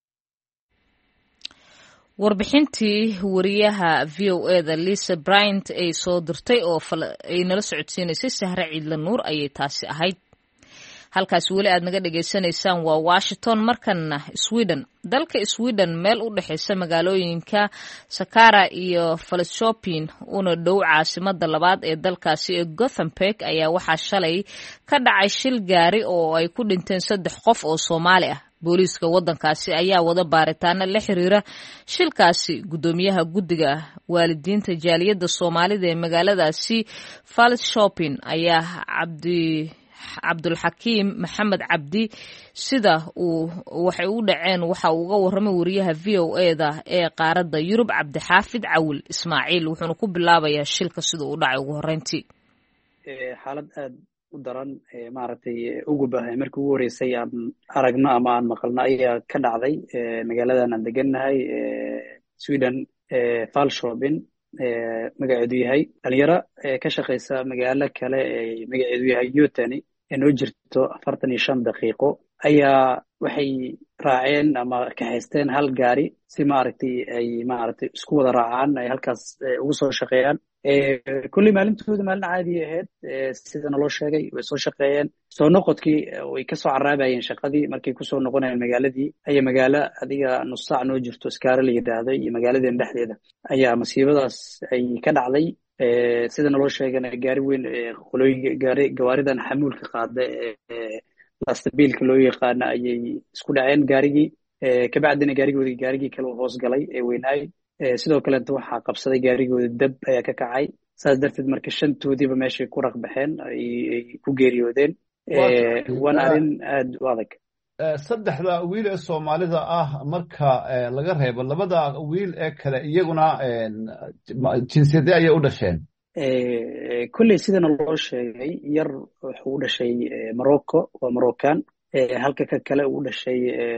Speaker 1: warbixintii wariyaha V O A da Lisa Bryant ay soo dirtay oo ay nala socodsiinaysay Sahra Ciidla Nuur ayay taasi ahayd halkaas weli aad naga dhageysanaysaan waa Washington markana Sweden dalka Sweden meel u dhaxaysa magaalooyinka Sakara iyo Falköping una dhow caasimada labaad ee dalkaasi ee Gothenburg ayaa waxaa shalay ka dhacay shil gaari oo ay ku dhinteen saddex qof oo Soomaali ah booliiska waddankaasi ayaa wada baaritaano la xiriira shilkaasi. guddoomiyaha guddiga waalidiinta jaaliyadda soomaalida ee magaaladaasi fals shopping ayaa cabdi cabdulxakiim maxamed cabdi sida uu waxay u dhaceen waxa uu uga warramay wariyaha v o eda ee qaaradda yurub cabdixaafid cawil ismaaciil wuxuuna ku bilaabayaa shilka sida uu dhacay ugu horreyntii.
Speaker 20: xaalad aad u daran maaragtay ugu baahay markii ugu horeysay aan aragno ama aan maqalno ayaa ka dhacday magaaladan aan degannahay sweden falshobin magaceedu yahay dhalinyaro ka shaqaysa magaalo kale ee magaceedu yahay yotani ee noo jirto afartan iyo shan daqiiqo ayaa waxay raaceen ama kaxaysteen hal gaari si maaragtay ay maaragtay isku wada raacaan ay halkaas ugu soo shaqeeyaan. kulli maalintooda maalin caadi ahayd sidana loo sheegay way soo shaqeeyeen. soo noqodkii way ka soo caraabayeen shaqadii markay kusoo noqonayeen magaaladii ayaa magaalo adiga nus saac noo jirto iskaare la yidhaahdo iyo magaaladeen dhexdeeda ayaa masiibadaas ay ka dhacday. sidana loo sheegana gaari weyn qolooyinka gaari gawaaridan xamuulka qaada ee lastabiilka loo yaqaana ayay isku dhaceen gaarigii kabacdina gaarigoodii gaarigii kale hoos galay ee weynaay. sidoo kaleeta waxaa qabsaday gaarigooda dab ayaa ka kacay. saas darteed marka shantoodiiba meeshay ku raqbaxeen ay ku geeriyoodeen. waana arrin aada u adag.
Speaker 21: saddexda wiil ee soomaalida ah marka laga reebo labada wiil ee kale iyaguna jinsiyadee ayay u dhasheen?
Speaker 20: kolley sidana loo sheegay yar wuxuu u dhashay morocco waa moroccan halka ka kale uu dhashay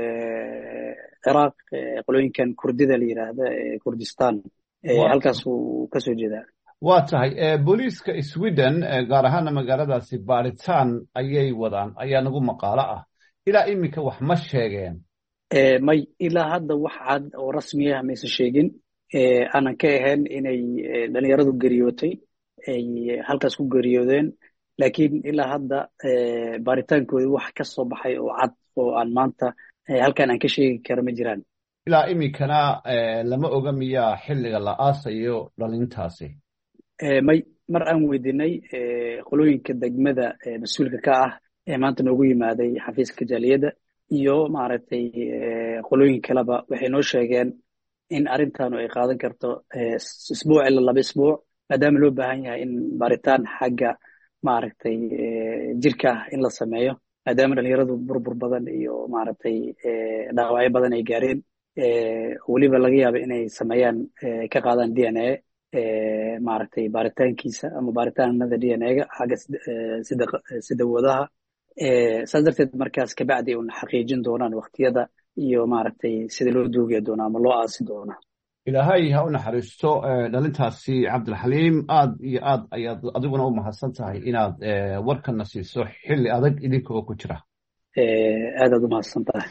Speaker 20: ciraaq qolooyinkan kurdida la yidhaahda kurdistan halkaas uu ka soo jeedaa.
Speaker 21: waa tahay booliiska sweden gaar ahaana magaaladaasi baaritaan ayay wadaan ayaa nagu maqaalo ah. ilaa iminka wax ma sheegeen?
Speaker 20: may ilaa hadda wax cad oo rasmi ah maysan sheegin aanan ka ahayn inay dhalinyaradu geriyootay ay halkaas ku geriyoodeen. laakiin ilaa hadda baaritaankoodi wax ka soo baxay oo cad oo aan maanta halkan aan ka sheegi kara ma jiraan.
Speaker 21: ilaa iminkana lama oga miyaa xilliga la aasayo dhalintaasi?
Speaker 20: may mar aan weydiinay qolooyinka degmada mas-uulka ka ah ee maanta noogu yimaaday xafiiska jaaliyadda iyo maaragtay qolooyin kaleba waxay noo sheegeen in arrintaanu ay qaadan karto isbuuc ilaa laba isbuuc maadaama loo baahan yahay in baaritaan xagga maaragtay jirka ah in la sameeyo maadaama dhalinyaradu burbur badan iyo maaragtay dhaawacyo badan ay gaareen. weliba laga yaaba inay sameeyaan ka qaadaan d n a maaragtay baaritaankiisa ama baaritaanada d n a-ga xagga sida sida wadaha. saas darteed markaas kabacdi un xaqiijin doonaan waqtiyada iyo maaragtay sida loo duugi doona ama loo aasi doona.
Speaker 21: ilaahay ha u naxariisto dhalintaasi. cabdilxaliim aad iyo aad ayaad adiguna u mahadsan tahay inaad warkana siiso xilli adag idinka oo ku jira.
Speaker 20: aadaad u mahadsan tahay.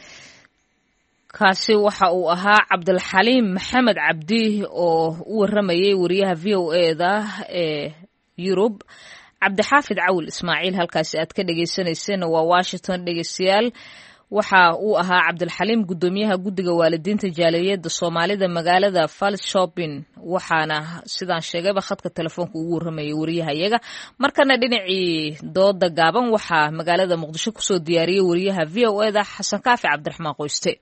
Speaker 1: kaasi waxa uu ahaa cabdilxaliim maxamed cabdi oo u warramayay wariyaha v o eda ee yurub cabdixaafid cawil ismaaciil. halkaasi aad ka dhegeysaneyseen waa washington dhegeystayaal. waxa uu ahaa cabdilxaliim guddoomiyaha guddiga waalidiinta jaaliyadda soomaalida magaalada falshopin waxaana sidaan sheegayba khadka telefoonka ugu warramayay wariyahayaga. markana dhinacii dooda gaaban waxaa magaalada muqdisho kusoo diyaariyey wariyaha v o eda xasan kaafi cabdiraxmaan qoyste.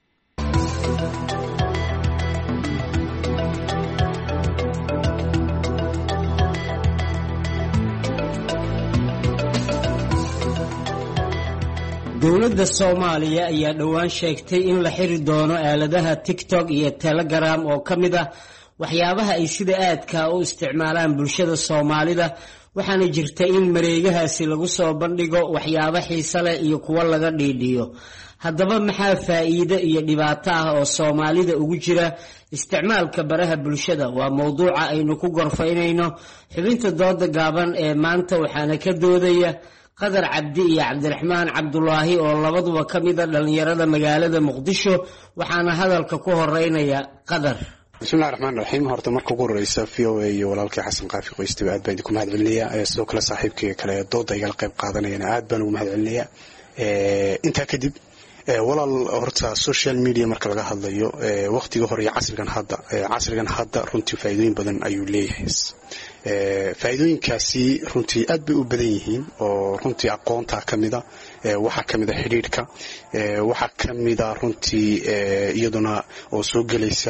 Speaker 22: dowladda soomaaliya ayaa dhowaan sheegtay in la xiri doono aaladaha tiktok iyo telegram oo ka mid ah waxyaabaha ay sida aadka u isticmaalaan bulshada soomaalida waxaana jirta in mareegahaasi lagu soo bandhigo waxyaabo xiise leh iyo kuwo laga dhiidhiyo. haddaba maxaa faa'iido iyo dhibaato ah oo soomaalida ugu jira isticmaalka baraha bulshada? waa mowduuca aynu ku gorfaynayno xubinta dooda gaaban ee maanta waxaana ka doodaya qadar cabdi iyo cabdiraxmaan cabdulaahi oo labaduba ka mid a dhallinyarada magaalada muqdisho waxaana hadalka ku horeynaya qadar.
Speaker 23: bismillahi raxmaan raxiim. horta marka ugu horeysa v o a iyo walaalkii xasan kaafi qoystiba aad baan idinku mahad celinayaa. sidoo kale saaxiibkayga kale dooda igala qayb qaadanayana aad baan ugu mahad celinayaa. intaa kadib walaal horta social media marka laga hadlayo waqtiga hore iyo casrigan hadda casrigan hadda runtii faa'iidooyin badan ayuu leeyahay. faa'iidooyinkaasi runtii aad bay u badan yihiin oo runtii aqoonta ka mida waxaa ka mid a xidhiidhka waxaa ka mid a runtii iyaduna oo soo gelaysa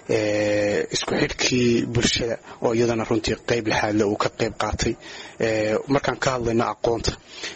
Speaker 23: isku xidhkii bulshada oo iyadana runtii qayb lixaadle uu ka qayb qaatay markaan ka hadlayno aqoonta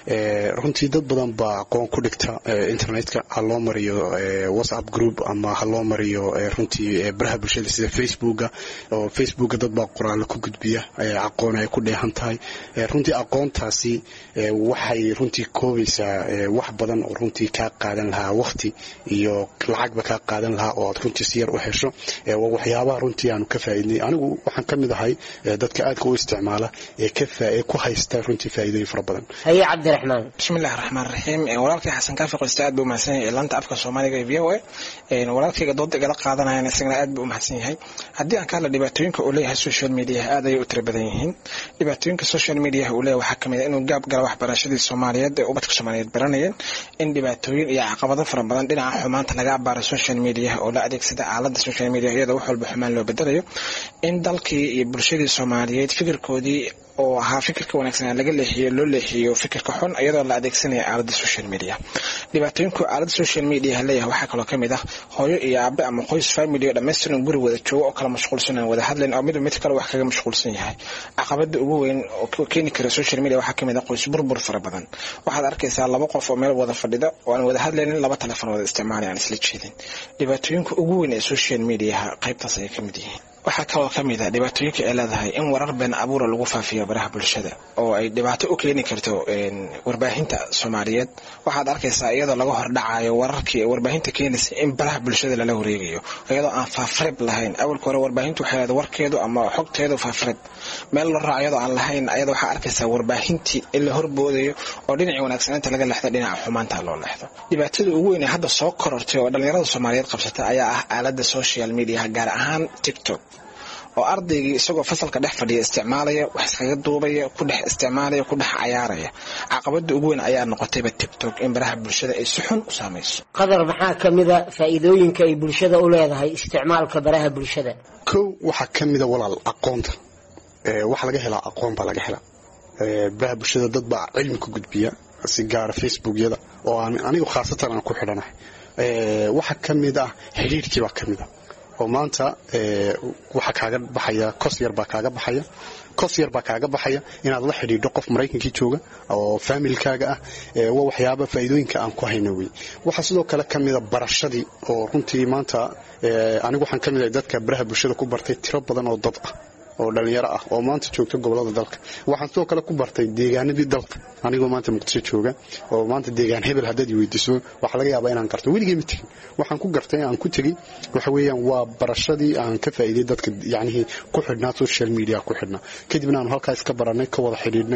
Speaker 23: runtii dad badan baa aqoon ku dhigta internetka ha loo mariyo whatsapp group ama ha loo mariyo runtii baraha bulshada sida facebooka oo facebooka dad baa qoraallo ku gudbiya aqoon ay ku dheehan tahay runtii aqoontaasi waxay runtii koobaysaa wax badan oo runtii kaa qaadan lahaa waqti iyo lacagba kaa qaadan lahaa oo aad runtii si yar u hesho waa waxyaabaha runtii aanu ka faa'iidnay anigu waxaan ka mid ahay dadka aadka u isticmaala ee ka faa'iido ku haysta runtii faa'iidooyin fara badan
Speaker 2: haye cabdiraxmaan
Speaker 4: bismillaahir rahmaanir rahiim walaalkay xasan kaafi qoysta aad buu mahadsan yahay laanta afka Soomaaliga ee V O A ee walaalkayga dood igala qaadanayna isagana aad buu mahadsan yahay haddii aan ka hadla dhibaatooyinka uu leeyahay social media aad ay u tiro badan yihiin dhibaatooyinka social media uu leeyahay waxaa kamid ah inuu gaab gala waxbarashadii Soomaaliyeed ee ubadka Soomaaliyeed baranayeen in dhibaatooyin iyo caqabado fara badan dhinaca xumaanta laga abaaro social media oo la adeegsada aalada social media iyada wax walba xumaan loo bedelayo in dalkii iyo bulshadii Soomaaliyeed fikirkoodii oo ahaa fikirka wanaagsan laga leexiyo loo leexiyo fikirka xun iyadoo la adeegsanayo aalada social media dhibaatooyinka aalada social media leeyahay waxaa kaloo kamid ah hooyo iyo aabe ama qoys family oo dhammaystiran guri wada jooga oo kala mashquulsan wada hadleen oo mid mid kale wax kaga mashquulsan yahay caqabada ugu weyn oo keeni kara social media waxaa kamid ah qoys burbur fara badan waxaad arkaysaa laba qof oo meel wada fadhida oo aan wada hadlaynin laba telefoon wada isticmaalayaan isla jeedin dhibaatooyinka ugu weyn ee social media qaybtaas ay kamid yihiin waxaa kaloo kamid ah dhibaatooyinka ay leedahay in warar been abuur lagu faafiyo baraha bulshada oo ay dhibaato u keeni karto warbaahinta Soomaaliyeed waxaad arkaysaa iyadoo laga hordhacayo wararkii warbaahinta keenaysa in baraha bulshada la wareegayo iyadoo aan faafreeb lahayn awalka hore warbaahintu waxay leedahay warkeedu ama xogteedu faafreeb meel la raaciyo aan lahayn ayadoo waxa arkaysaa warbaahintii in la horboodayo oo dhinaca wanaagsanaanta laga leexdo dhinaca xumaanta loo leexdo dhibaatada ugu weyn ee hadda soo korortay oo dhalinyarada Soomaaliyeed qabsata ayaa ah aalada social media gaar ahaan TikTok oo ardaygii isagoo fasalka dhex fadhiya isticmaalaya wax iskaga duubaya ku dhex isticmaalaya ku dhex cayaaraya caqabada ugu weyn ayaa noqotay TikTok in baraha bulshada ay si xun u saameeyso
Speaker 2: qadar maxaa kamida faa'iidooyinka ay bulshada u leedahay isticmaalka baraha bulshada
Speaker 23: kow waxa kamida walaal aqoonta ee wax laga helaa aqoon baa laga helaa ee baraha bulshada dad baa cilmi ku gudbiya si gaar Facebook-yada oo aan anigu khaasatan aan ku xidhanahay ee waxa kamida xiriirkii baa kamida oo maanta ee waxa kaaga baxaya kos yar baa kaaga baxaya kos yar baa kaaga baxaya inaad la xidhiidho qof Mareykankii jooga oo familkaaga ah ee waa waxyaabo faa'iidooyinka aan ku hayno way waxa sidoo kale kamida barashadii oo runtii maanta ee anigu waxaan kamid ahay dadka baraha bulshada ku bartay tiro badan oo dad ah oo dhalinyaro ah oo maanta joogta gobolada dalka waxaan soo kale ku bartay deegaanadii dalka anigoo maanta Muqdisho jooga oo maanta deegaan hebel hadii ay weydiiso waxa laga yaabaa inaan garto weligay mid waxaan ku gartay aan ku tagay waxa weeyaan waa barashadii aan ka faa'iiday dadka yaani ku xidhnaa social media ku xidhnaa kadibna aan halkaas ka baranay ka wada xidhiidhnay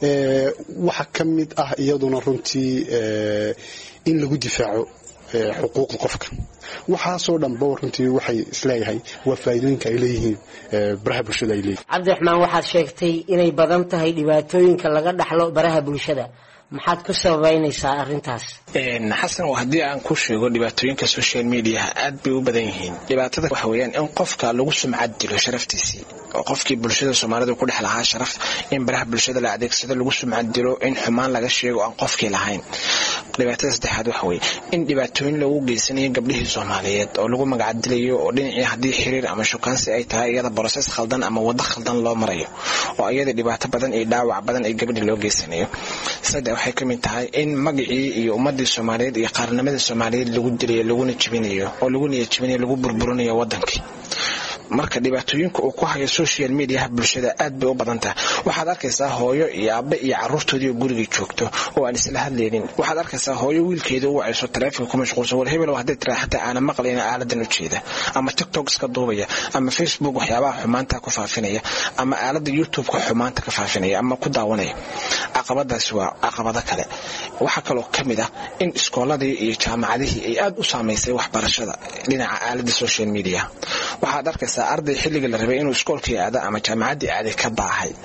Speaker 23: ee waxa kamid ah iyaduna runtii ee in lagu difaaco xuquuqda qofka waxa soo dhanba runtii waxay isleeyahay waa faa'iidooyinka ay leeyihiin baraha bulshada ay leeyihiin
Speaker 2: cabdiraxmaan waxaad sheegtay inay badan tahay dhibaatooyinka laga dhaxlo baraha bulshada maxaad ku sababeynaysaa arintaas
Speaker 4: een xasan hadii aan ku sheego dhibaatooyinka social media aad bay u badan yihiin dhibaatada waxa weeyaan in qofka lagu sumcad dilo sharaftiisa oo qofkii bulshada Soomaaliyeed ku dhex lahaa sharaf in baraha bulshada la adeegsado lagu sumcad dilo in xumaan laga sheego aan qofkii lahayn dhibaatada saddexaad waxa weeye in dhibaatooyin lagu geysanayo gabdhihii Soomaaliyeed oo lagu magac dilayo oo dhinacii hadii xiriir ama shukaansi ay tahay iyada process khaldan ama wada khaldan loo marayo oo iyada dhibaato badan iyo dhaawac badan ay gabdhi loo geysanayo saddex waxay kamid tahay in magacii iyo ummadii Soomaaliyeed iyo qaranimada Soomaaliyeed lagu dilayo laguna jibinayo oo lagu niyad jibinayo lagu burburinayo wadankii marka dhibaatooyinka uu ku hayo social media bulshada aad bay u badan tahay waxaad arkaysaa hooyo iyo aabe iyo carruurtoodii guriga joogto oo aan isla hadlaynin waxaad arkaysaa hooyo wiilkeeda uu wacayso taleefanka ku mashquulsan war hebel hadii tira xataa aan maqlayna aaladan u jeeda ama TikTok iska duubaya ama Facebook waxyaabaha xumaanta ku faafinaya ama aalada YouTube ka xumaanta ka faafinaya ama ku daawanaya caqabadaas waa caqabada kale waxa kale oo kamid ah in iskooladii iyo jaamacadihii ay aad u saameysay waxbarashada dhinaca aalada social media waxaad arkaysaa arday xilliga la rabay inuu iskoolkii aado ama jaamacadii aado ka baahay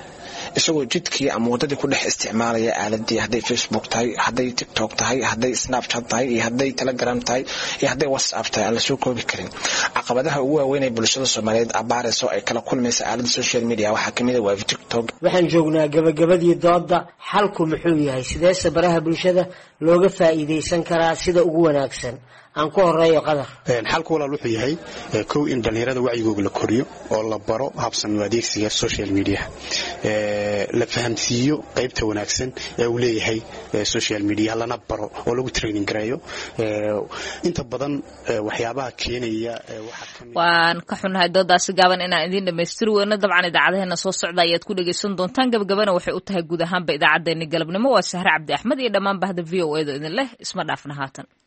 Speaker 4: isagoo jidkii ama wadadii ku dhex isticmaalaya aaladii hadday Facebook tahay hadday TikTok tahay hadday Snapchat tahay iyo hadday Telegram tahay iyo hadday WhatsApp tahay aan la soo koobi karin caqabadaha ugu waaweyn ee bulshada Soomaaliyeed abaarayso ay kala kulmaysa aalada social media waxa kamid ah waa TikTok.
Speaker 2: waxaan joognaa gabagabadii dooda xalku muxuu yahay sidee sabaraha bulshada looga faa'iideysan karaa sida ugu wanaagsan aan ku horeeyo qadar
Speaker 23: een xalku walaal wuxuu yahay kow in dhalinyarada wacyigooda la koriyo oo la baro habsan adeegsiga social media ee la fahamsiiyo qaybta wanaagsan ee uu leeyahay social media lana baro oo lagu training gareeyo ee inta badan waxyaabaha keenaya waxa
Speaker 1: waan ka xunahay doodaasi gaaban inaan idin dhameystir weyno dabcan idaacadaheena soo socda ayaad ku dhageysan doontaan gabagabana waxay u tahay guud ahaanba idaacadeena galabnimo waa Sahra Cabdi Axmed iyo dhammaan bahda V O A da idin leh isma dhaafna haatan